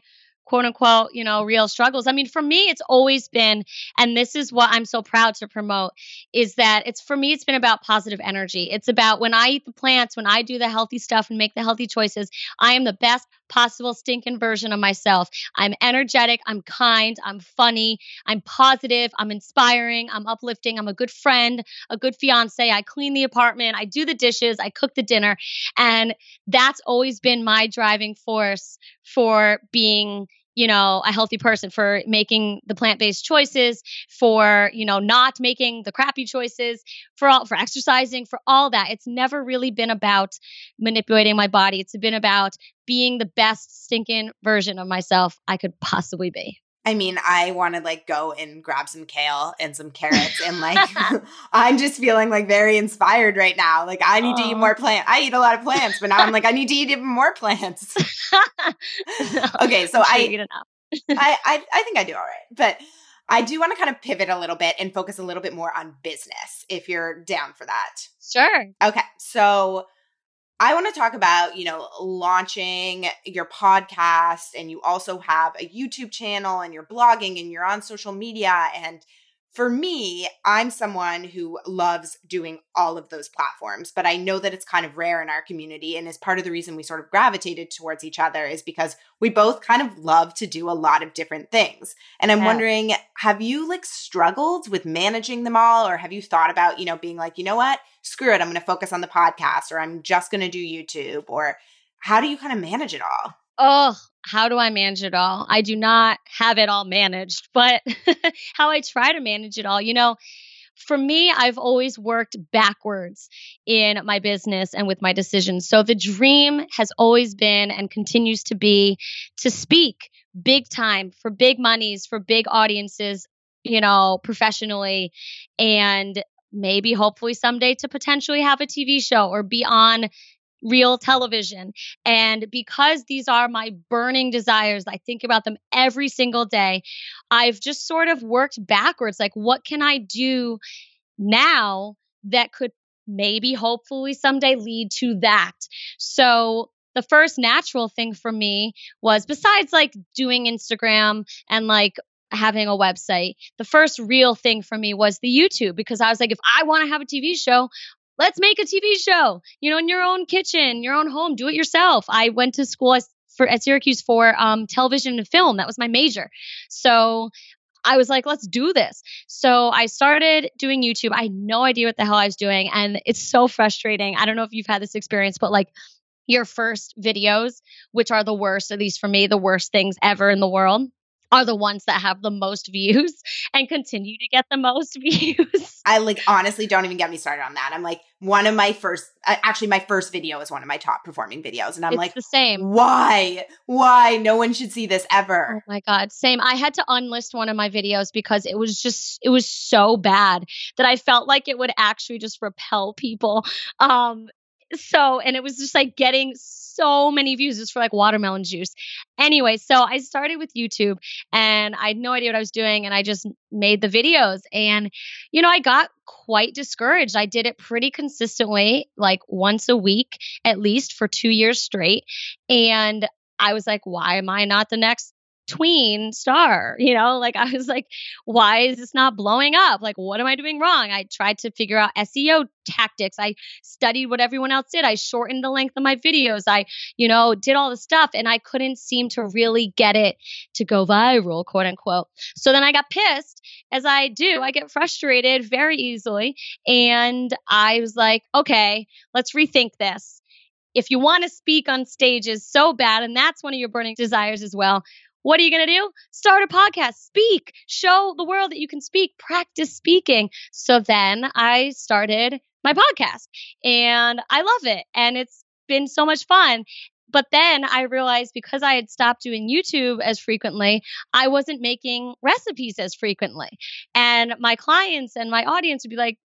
quote unquote, real struggles. I mean, for me, it's always been, and this is what I'm so proud to promote, is that for me, it's been about positive energy. It's about when I eat the plants, when I do the healthy stuff and make the healthy choices, I am the best possible stinking version of myself. I'm energetic, I'm kind, I'm funny, I'm positive, I'm inspiring, I'm uplifting, I'm a good friend, a good fiance. I clean the apartment, I do the dishes, I cook the dinner. And that's always been my driving force for being a healthy person, for making the plant-based choices, for, not making the crappy choices, for exercising, for all that. It's never really been about manipulating my body. It's been about being the best stinking version of myself I could possibly be. I mean, I want to go and grab some kale and some carrots and I'm just feeling very inspired right now. I need to eat more plants. I eat a lot of plants, but now I'm I need to eat even more plants. No, okay, so I eat enough. I think I do all right, but I do want to kind of pivot a little bit and focus a little bit more on business if you're down for that. Sure. Okay, so I want to talk about, launching your podcast, and you also have a YouTube channel and you're blogging and you're on social media. And for me, I'm someone who loves doing all of those platforms, but I know that it's kind of rare in our community. And is part of the reason we sort of gravitated towards each other is because we both kind of love to do a lot of different things. And I'm wondering, have you struggled with managing them all? Or have you thought about, being you know what? Screw it, I'm going to focus on the podcast, or I'm just going to do YouTube? Or how do you kind of manage it all? Oh, how do I manage it all? I do not have it all managed, but how I try to manage it all, for me, I've always worked backwards in my business and with my decisions. So the dream has always been and continues to be to speak big time for big monies, for big audiences, professionally, and maybe hopefully someday to potentially have a TV show or be on real television. And because these are my burning desires, I think about them every single day. I've just sort of worked backwards. What can I do now that could maybe hopefully someday lead to that? So the first natural thing for me was, besides doing Instagram and having a website, the first real thing for me was the YouTube, because I was if I want to have a TV show, let's make a TV show, in your own kitchen, your own home, do it yourself. I went to school at Syracuse for television and film. That was my major. So I was let's do this. So I started doing YouTube. I had no idea what the hell I was doing. And it's so frustrating. I don't know if you've had this experience, but your first videos, which are the worst, at least for me, the worst things ever in the world, are the ones that have the most views and continue to get the most views. I honestly, don't even get me started on that. I'm one of my first, actually my first video is one of my top performing videos. And I'm it's the same. Why? No one should see this ever. Oh my God. Same. I had to unlist one of my videos because it was so bad that I felt like it would actually just repel people. And it was just getting so many views just for watermelon juice. Anyway, so I started with YouTube and I had no idea what I was doing, and I just made the videos. And, I got quite discouraged. I did it pretty consistently, once a week, at least for 2 years straight. And I was why am I not the next tween star? I was why is this not blowing up? What am I doing wrong? I tried to figure out SEO tactics. I studied what everyone else did. I shortened the length of my videos. I, did all the stuff, and I couldn't seem to really get it to go viral, quote unquote. So then I got pissed, as I do. I get frustrated very easily. And I was okay, let's rethink this. If you want to speak on stages so bad, and that's one of your burning desires as well, what are you going to do? Start a podcast, speak, show the world that you can speak, practice speaking. So then I started my podcast, and I love it. And it's been so much fun. But then I realized, because I had stopped doing YouTube as frequently, I wasn't making recipes as frequently. And my clients and my audience would be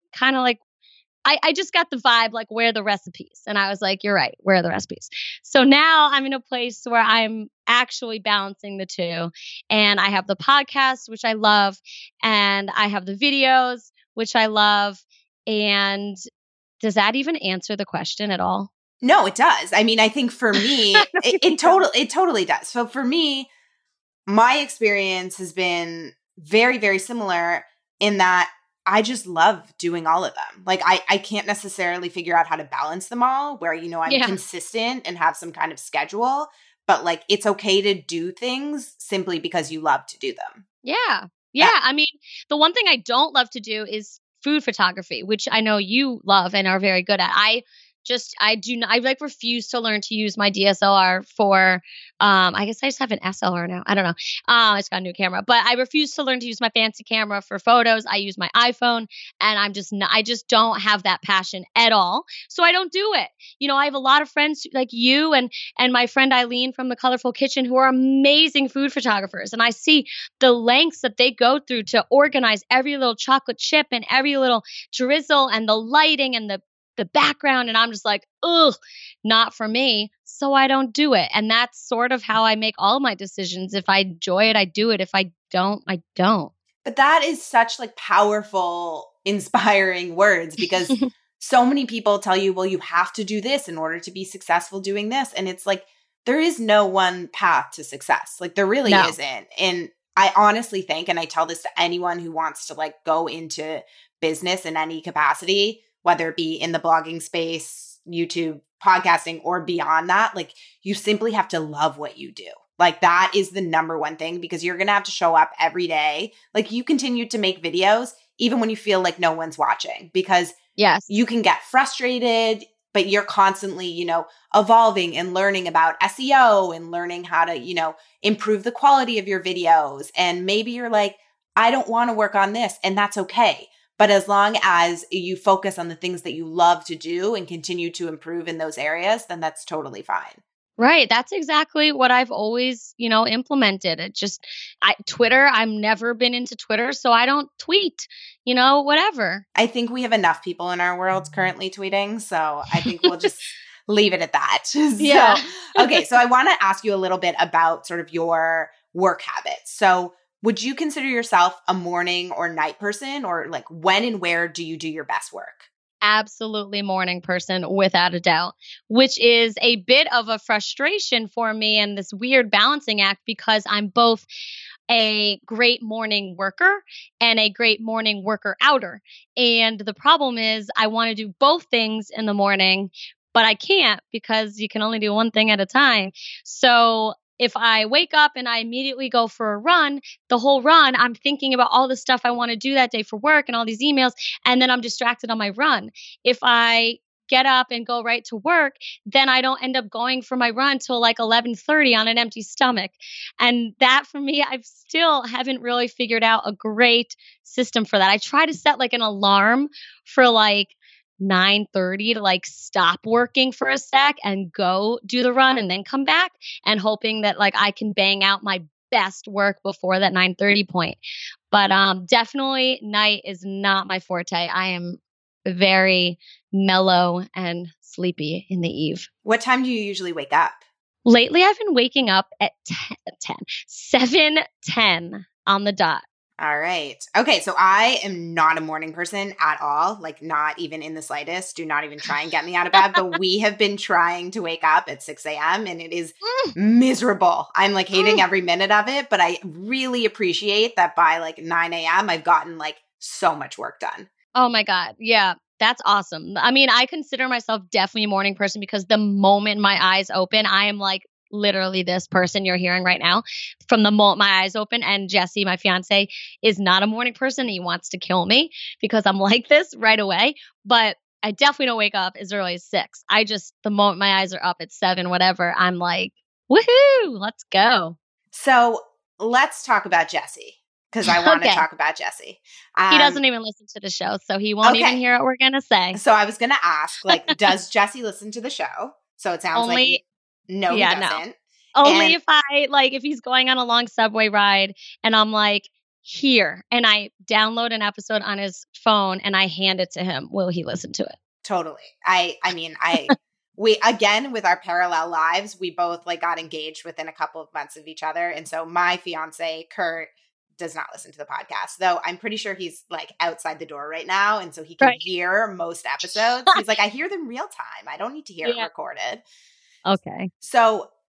I just got the vibe, where are the recipes? And I was you're right, where are the recipes? So now I'm in a place where I'm actually balancing the two. And I have the podcast, which I love, and I have the videos, which I love. And does that even answer the question at all? No, it does. I mean, I think for me, it totally does. So for me, my experience has been very, very similar in that I just love doing all of them. Like I can't necessarily figure out how to balance them all where, I'm consistent and have some kind of schedule, but like it's okay to do things simply because you love to do them. Yeah. Yeah. I mean, the one thing I don't love to do is food photography, which I know you love and are very good at. I like refuse to learn to use my DSLR for, I guess I just have an SLR now. I don't know. I just got a new camera, but I refuse to learn to use my fancy camera for photos. I use my iPhone and I just don't have that passion at all. So I don't do it. I have a lot of friends like you and my friend Eileen from the Colorful Kitchen who are amazing food photographers. And I see the lengths that they go through to organize every little chocolate chip and every little drizzle and the lighting and the background. And I'm just like, ugh, not for me. So I don't do it. And that's sort of how I make all my decisions. If I enjoy it, I do it. If I don't, I don't. But that is such like powerful, inspiring words because so many people tell you, well, you have to do this in order to be successful doing this. And it's like, there is no one path to success. Like there really isn't. And I honestly think, and I tell this to anyone who wants to like go into business in any capacity, whether it be in the blogging space, YouTube, podcasting, or beyond that, like you simply have to love what you do. Like that is the number one thing because you're going to have to show up every day. Like you continue to make videos even when you feel like no one's watching because you can get frustrated, but you're constantly, evolving and learning about SEO and learning how to, improve the quality of your videos. And maybe you're like, I don't want to work on this, and that's okay. But as long as you focus on the things that you love to do and continue to improve in those areas, then that's totally fine. Right. That's exactly what I've always, implemented. Twitter, I've never been into Twitter, so I don't tweet, whatever. I think we have enough people in our world currently tweeting, so I think we'll just leave it at that. Yeah. Okay. So I want to ask you a little bit about sort of your work habits. So would you consider yourself a morning or night person, or like when and where do you do your best work? Absolutely morning person without a doubt, which is a bit of a frustration for me and this weird balancing act because I'm both a great morning worker and a great morning worker outer. And the problem is I want to do both things in the morning, but I can't because you can only do one thing at a time. So if I wake up and I immediately go for a run, the whole run, I'm thinking about all the stuff I want to do that day for work and all these emails, and then I'm distracted on my run. If I get up and go right to work, then I don't end up going for my run till like 11:30 on an empty stomach. And that for me, I still haven't really figured out a great system for that. I try to set like an alarm for like 9:30 to like stop working for a sec and go do the run and then come back and hoping that like I can bang out my best work before that 9:30 point. But definitely night is not my forte. I am very mellow and sleepy in the eve. What time do you usually wake up? Lately, I've been waking up at 7:10 on the dot. All right. Okay. So I am not a morning person at all, like not even in the slightest. Do not even try and get me out of bed. But we have been trying to wake up at 6 a.m. and it is miserable. I'm like hating every minute of it, but I really appreciate that by like 9 a.m. I've gotten like so much work done. Oh my God. Yeah. That's awesome. I mean, I consider myself definitely a morning person because the moment my eyes open, I am like literally this person you're hearing right now from the moment my eyes open. And Jesse, my fiance, is not a morning person. He wants to kill me because I'm like this right away. But I definitely don't wake up as early as 6. The moment my eyes are up at 7, whatever, I'm like, woohoo, let's go. So let's talk about Jesse. Because I want to talk about Jesse. He doesn't even listen to the show, so he won't even hear what we're going to say. So I was going to ask, like, does Jesse listen to the show? So it sounds like no, he doesn't. No. Only if he's going on a long subway ride and I'm like, here, and I download an episode on his phone and I hand it to him, will he listen to it? Totally. I mean, we, again, with our parallel lives, we both like got engaged within a couple of months of each other. And so my fiance, Kurt, does not listen to the podcast, though I'm pretty sure he's like outside the door right now. And so he can hear most episodes. He's like, I hear them real time. I don't need to hear it recorded. Okay. So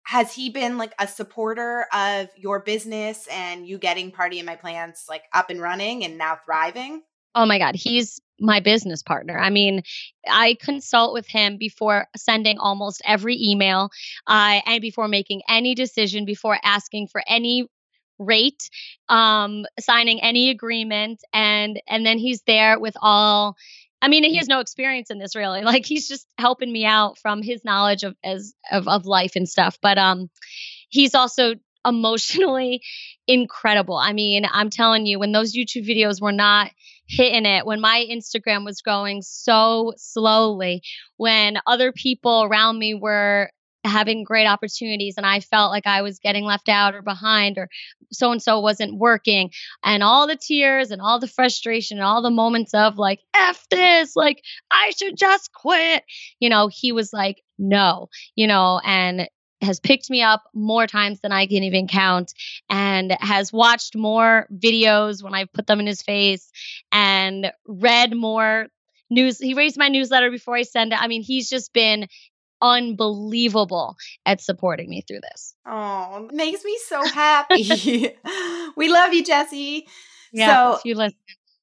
has he been like a supporter of your business and you getting Party in My Plants like up and running and now thriving? Oh my God, he's my business partner. I mean, I consult with him before sending almost every email, and before making any decision, before asking for any rate, signing any agreement, and then he's there with all. I mean, he has no experience in this really. Like he's just helping me out from his knowledge of life and stuff. But he's also emotionally incredible. I mean, I'm telling you, when those YouTube videos were not hitting it, when my Instagram was going so slowly, when other people around me were having great opportunities and I felt like I was getting left out or behind, or so and so wasn't working, and all the tears and all the frustration and all the moments of like, F this, like I should just quit. He was like, no, and has picked me up more times than I can even count, and has watched more videos when I've put them in his face, and read more news. He reads my newsletter before I send it. I mean, he's just been unbelievable at supporting me through this. Oh, makes me so happy. We love you, Jessie. Yeah, so if you listen.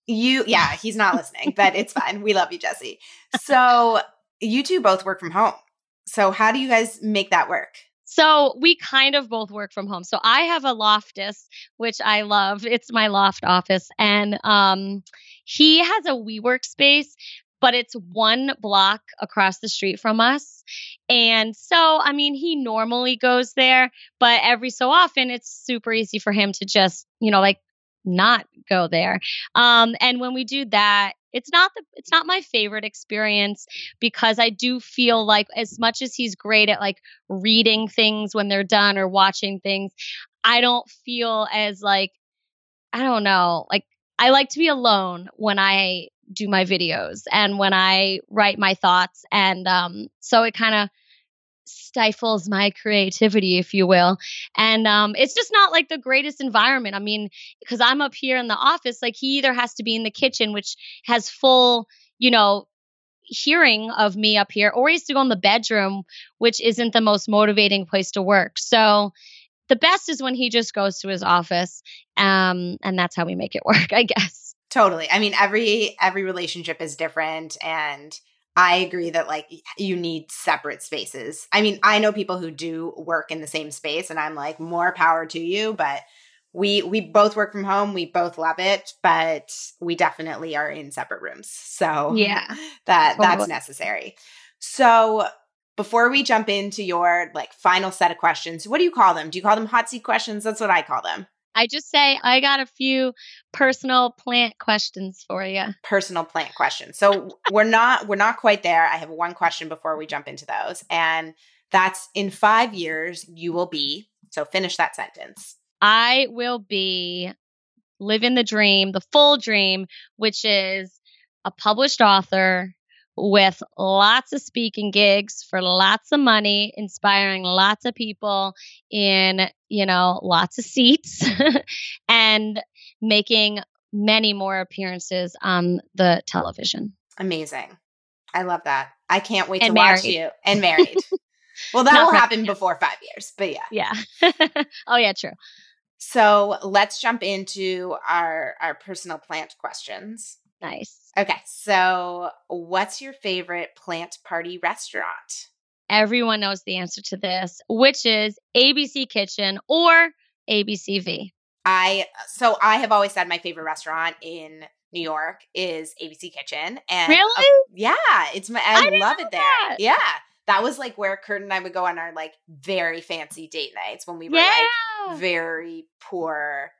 He's not listening, but it's fine. We love you, Jessie. So you two both work from home. So how do you guys make that work? So we kind of both work from home. So I have a Loftus, which I love. It's my loft office. And he has a WeWork space, but it's one block across the street from us. And so, I mean, he normally goes there, but every so often it's super easy for him to just, not go there. And when we do that, it's not my favorite experience, because I do feel like as much as he's great at like reading things when they're done or watching things, I don't feel as like, I don't know, like I like to be alone when I do my videos and when I write my thoughts. And so it kind of stifles my creativity, if you will. And it's just not like the greatest environment. I mean, because I'm up here in the office, like he either has to be in the kitchen, which has full, hearing of me up here, or he has to go in the bedroom, which isn't the most motivating place to work. So the best is when he just goes to his office, and that's how we make it work, I guess. Totally. I mean, every relationship is different, and I agree that like you need separate spaces. I mean, I know people who do work in the same space, and I'm like, more power to you, but we both work from home. We both love it, but we definitely are in separate rooms. So yeah, that's necessary. So before we jump into your like final set of questions, what do you call them? Do you call them hot seat questions? That's what I call them. I just say, I got a few personal plant questions for you. Personal plant questions. So we're not quite there. I have one question before we jump into those. And that's, in 5 years, you will be, so finish that sentence. I will be living the dream, the full dream, which is a published author with lots of speaking gigs for lots of money, inspiring lots of people in, lots of seats and making many more appearances on the television. Amazing. I love that. I can't wait to watch you. And married. Well, that will happen before 5 years, but yeah. Yeah. Oh, yeah, true. So let's jump into our personal plant questions. Nice. Okay, so what's your favorite plant party restaurant? Everyone knows the answer to this, which is ABC Kitchen or ABCV. I have always said my favorite restaurant in New York is ABC Kitchen. And really? Yeah, I love it there. That. Yeah. That was like where Kurt and I would go on our like very fancy date nights when we were like very poor,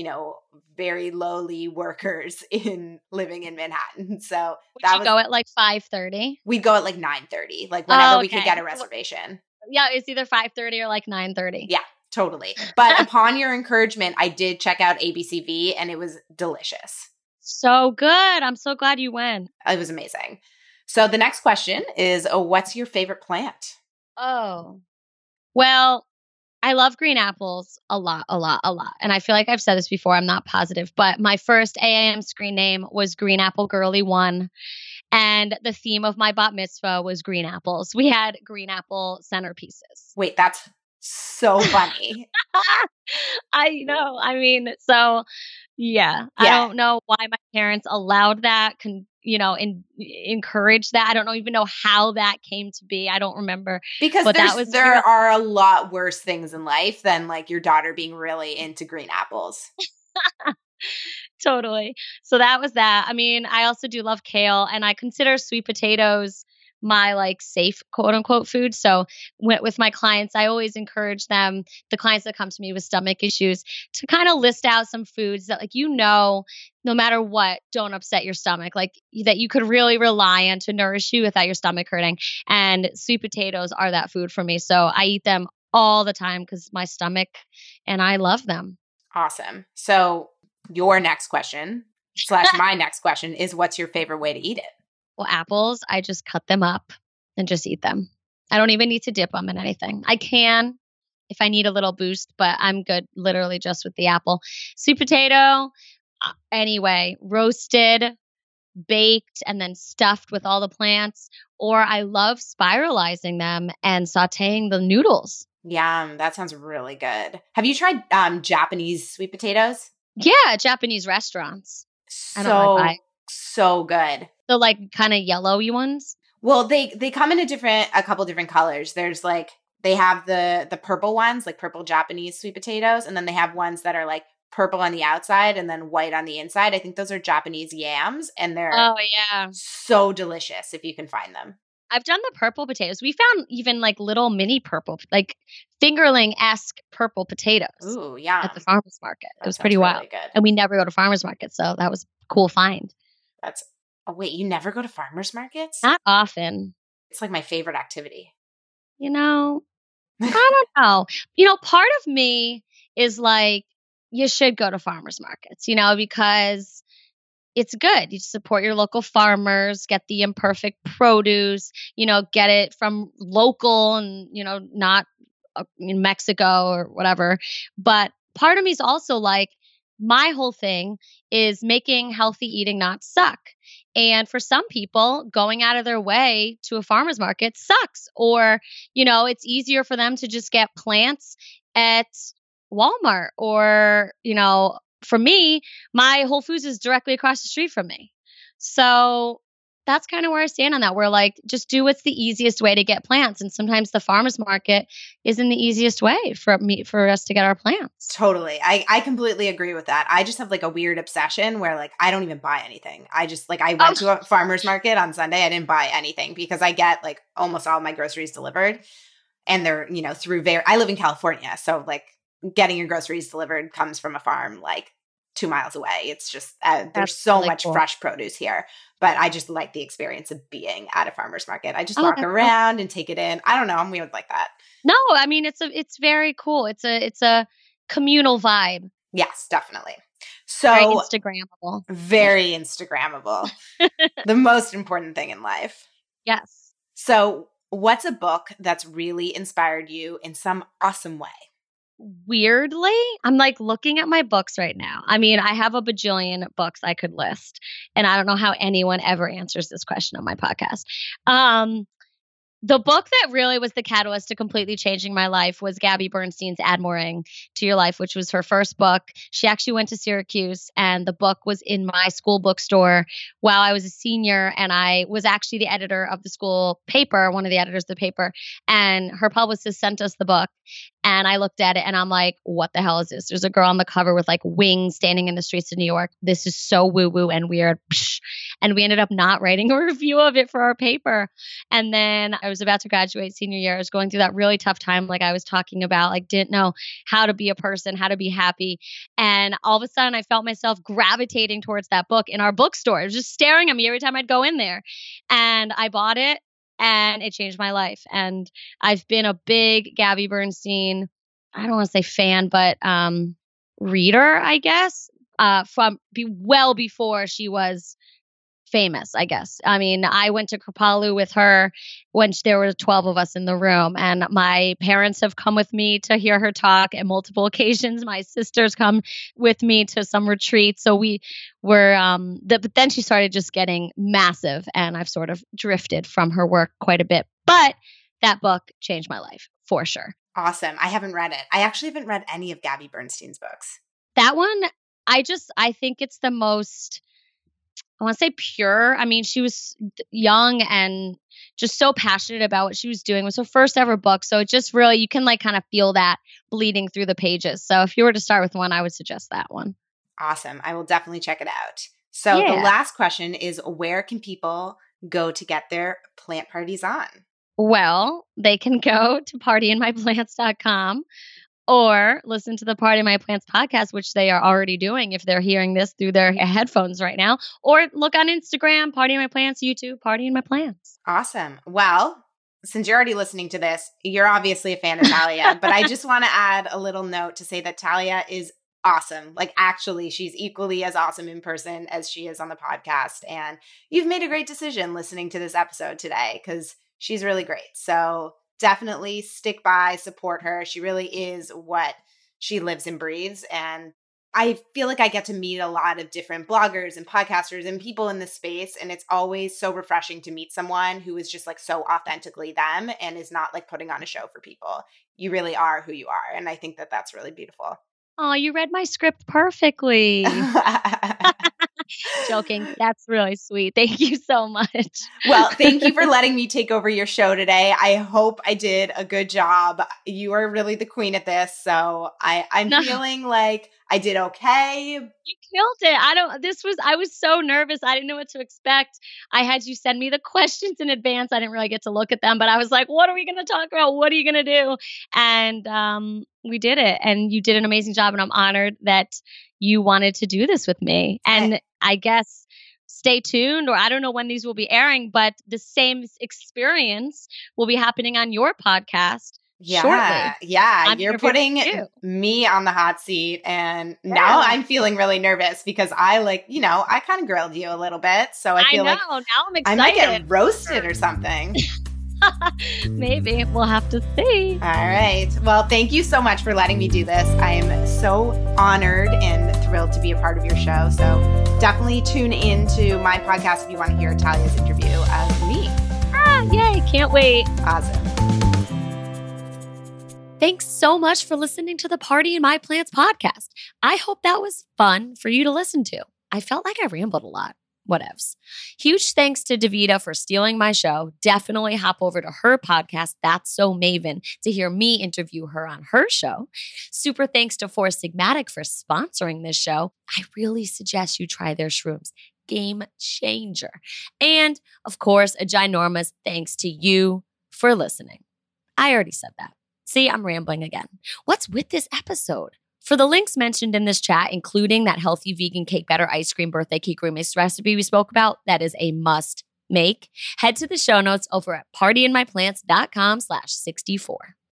very lowly workers living in Manhattan. So would you go at like 5:30? We'd go at like 9:30, like whenever we could get a reservation. Yeah, it's either 5:30 or like 9:30. Yeah, totally. But upon your encouragement, I did check out ABCV and it was delicious. So good. I'm so glad you went. It was amazing. So the next question is, what's your favorite plant? Oh, well, I love green apples a lot. And I feel like I've said this before. I'm not positive, but my first AAM screen name was Green Apple Girly 1. And the theme of my bat mitzvah was green apples. We had green apple centerpieces. Wait, that's So funny. I know. I mean, so yeah, I don't know why my parents allowed that, encourage that. I don't even know how that came to be. I don't remember. Because but there are a lot worse things in life than like your daughter being really into green apples. Totally. So that was that. I mean, I also do love kale, and I consider sweet potatoes my like safe quote unquote food. So with my clients, I always encourage them, the clients that come to me with stomach issues, to kind of list out some foods that, like, no matter what, don't upset your stomach, like that you could really rely on to nourish you without your stomach hurting. And sweet potatoes are that food for me. So I eat them all the time because my stomach and I love them. Awesome. So your next question / my next question is, what's your favorite way to eat it? Well, apples, I just cut them up and just eat them. I don't even need to dip them in anything. I can if I need a little boost, but I'm good literally just with the apple. Sweet potato, anyway, roasted, baked, and then stuffed with all the plants. Or I love spiralizing them and sauteing the noodles. Yum, that sounds really good. Have you tried Japanese sweet potatoes? Yeah, Japanese restaurants. So good. The like kind of yellowy ones? Well, they come in a couple different colors. There's like, they have the purple ones, like purple Japanese sweet potatoes, and then they have ones that are like purple on the outside and then white on the inside. I think those are Japanese yams, and they're so delicious if you can find them. I've done the purple potatoes. We found even like little mini purple, like fingerling-esque purple potatoes. Ooh, yeah. At the farmer's market. It was pretty wild. Good. And we never go to farmer's markets, so that was a cool find. Wait, you never go to farmer's markets? Not often. It's like my favorite activity. I don't know. Part of me is like, you should go to farmer's markets, because it's good. You support your local farmers, get the imperfect produce, get it from local and, not in Mexico or whatever. But part of me is also like, my whole thing is making healthy eating not suck. And for some people, going out of their way to a farmer's market sucks. Or, it's easier for them to just get plants at Walmart. Or, for me, my Whole Foods is directly across the street from me. So that's kind of where I stand on that. We're like, just do what's the easiest way to get plants. And sometimes the farmer's market isn't the easiest way for us to get our plants. Totally. I completely agree with that. I just have like a weird obsession where like, I don't even buy anything. I just like, I went to a farmer's market on Sunday. I didn't buy anything because I get like almost all my groceries delivered, and they're, I live in California. So like getting your groceries delivered comes from a farm like 2 miles away. It's just, there's so really much cool fresh produce here. But I just like the experience of being at a farmer's market. I just walk around and take it in. I don't know. I'm weird like that. No, I mean, it's very cool. It's a communal vibe. Yes, definitely. So very Instagrammable. Very Instagrammable. The most important thing in life. Yes. So what's a book that's really inspired you in some awesome way? Weirdly, I'm like looking at my books right now. I mean, I have a bajillion books I could list, and I don't know how anyone ever answers this question on my podcast. The book that really was the catalyst to completely changing my life was Gabby Bernstein's Add More Ing to Your Life, which was her first book. She actually went to Syracuse, and the book was in my school bookstore while I was a senior, and I was actually the editor of the school paper, one of the editors of the paper, and her publicist sent us the book. And I looked at it and I'm like, what the hell is this? There's a girl on the cover with like wings standing in the streets of New York. This is so woo-woo and weird. And we ended up not writing a review of it for our paper. And then I was about to graduate senior year. I was going through that really tough time, like I was talking about, like didn't know how to be a person, how to be happy. And all of a sudden I felt myself gravitating towards that book in our bookstore. It was just staring at me every time I'd go in there. And I bought it. And it changed my life. And I've been a big Gabby Bernstein, I don't want to say fan, but reader, I guess, from well before she was famous, I guess. I mean, I went to Kripalu with her when there were 12 of us in the room, and my parents have come with me to hear her talk at multiple occasions. My sisters come with me to some retreats. So we were, but then she started just getting massive, and I've sort of drifted from her work quite a bit. But that book changed my life for sure. Awesome. I haven't read it. I actually haven't read any of Gabby Bernstein's books. That one, I think it's the most, I want to say pure. I mean, she was young and just so passionate about what she was doing. It was her first ever book. So it just really, you can like kind of feel that bleeding through the pages. So if you were to start with one, I would suggest that one. Awesome. I will definitely check it out. So the last question is, where can people go to get their plant parties on? Well, they can go to partyinmyplants.com or listen to the Party in My Plants podcast, which they are already doing if they're hearing this through their headphones right now, or look on Instagram, Party in My Plants, YouTube, Party in My Plants. Awesome. Well, since you're already listening to this, you're obviously a fan of Talia, but I just want to add a little note to say that Talia is awesome. Like, actually, she's equally as awesome in person as she is on the podcast. And you've made a great decision listening to this episode today because she's really great. So definitely stick by, support her. She really is what she lives and breathes. And I feel like I get to meet a lot of different bloggers and podcasters and people in this space. And it's always so refreshing to meet someone who is just like so authentically them and is not like putting on a show for people. You really are who you are. And I think that that's really beautiful. Oh, you read my script perfectly. Joking. That's really sweet. Thank you so much. Well, thank you for letting me take over your show today. I hope I did a good job. You are really the queen at this. So I'm feeling like I did okay. You killed it. I was so nervous. I didn't know what to expect. I had you send me the questions in advance. I didn't really get to look at them, but I was like, what are we going to talk about? What are you going to do? And we did it. And you did an amazing job. And I'm honored that you wanted to do this with me. And I guess stay tuned, or I don't know when these will be airing, but the same experience will be happening on your podcast. Yeah. Shortly. Yeah. You're putting me on the hot seat. And now I'm feeling really nervous because I kind of grilled you a little bit. So I feel like now I'm excited. I might get roasted or something. Maybe. We'll have to see. All right. Well, thank you so much for letting me do this. I am so honored and thrilled to be a part of your show. So definitely tune into my podcast if you want to hear Talia's interview of me. Yay. Can't wait. Awesome. Thanks so much for listening to the Party in My Plants podcast. I hope that was fun for you to listen to. I felt like I rambled a lot. Whatevs. Huge thanks to Davida for stealing my show. Definitely hop over to her podcast, That's So Maven, to hear me interview her on her show. Super thanks to Four Sigmatic for sponsoring this show. I really suggest you try their shrooms. Game changer. And of course, a ginormous thanks to you for listening. I already said that. See, I'm rambling again. What's with this episode? For the links mentioned in this chat, including that healthy vegan cake batter ice cream birthday cake remix recipe we spoke about, that is a must make, head to the show notes over at partyinmyplants.com/64.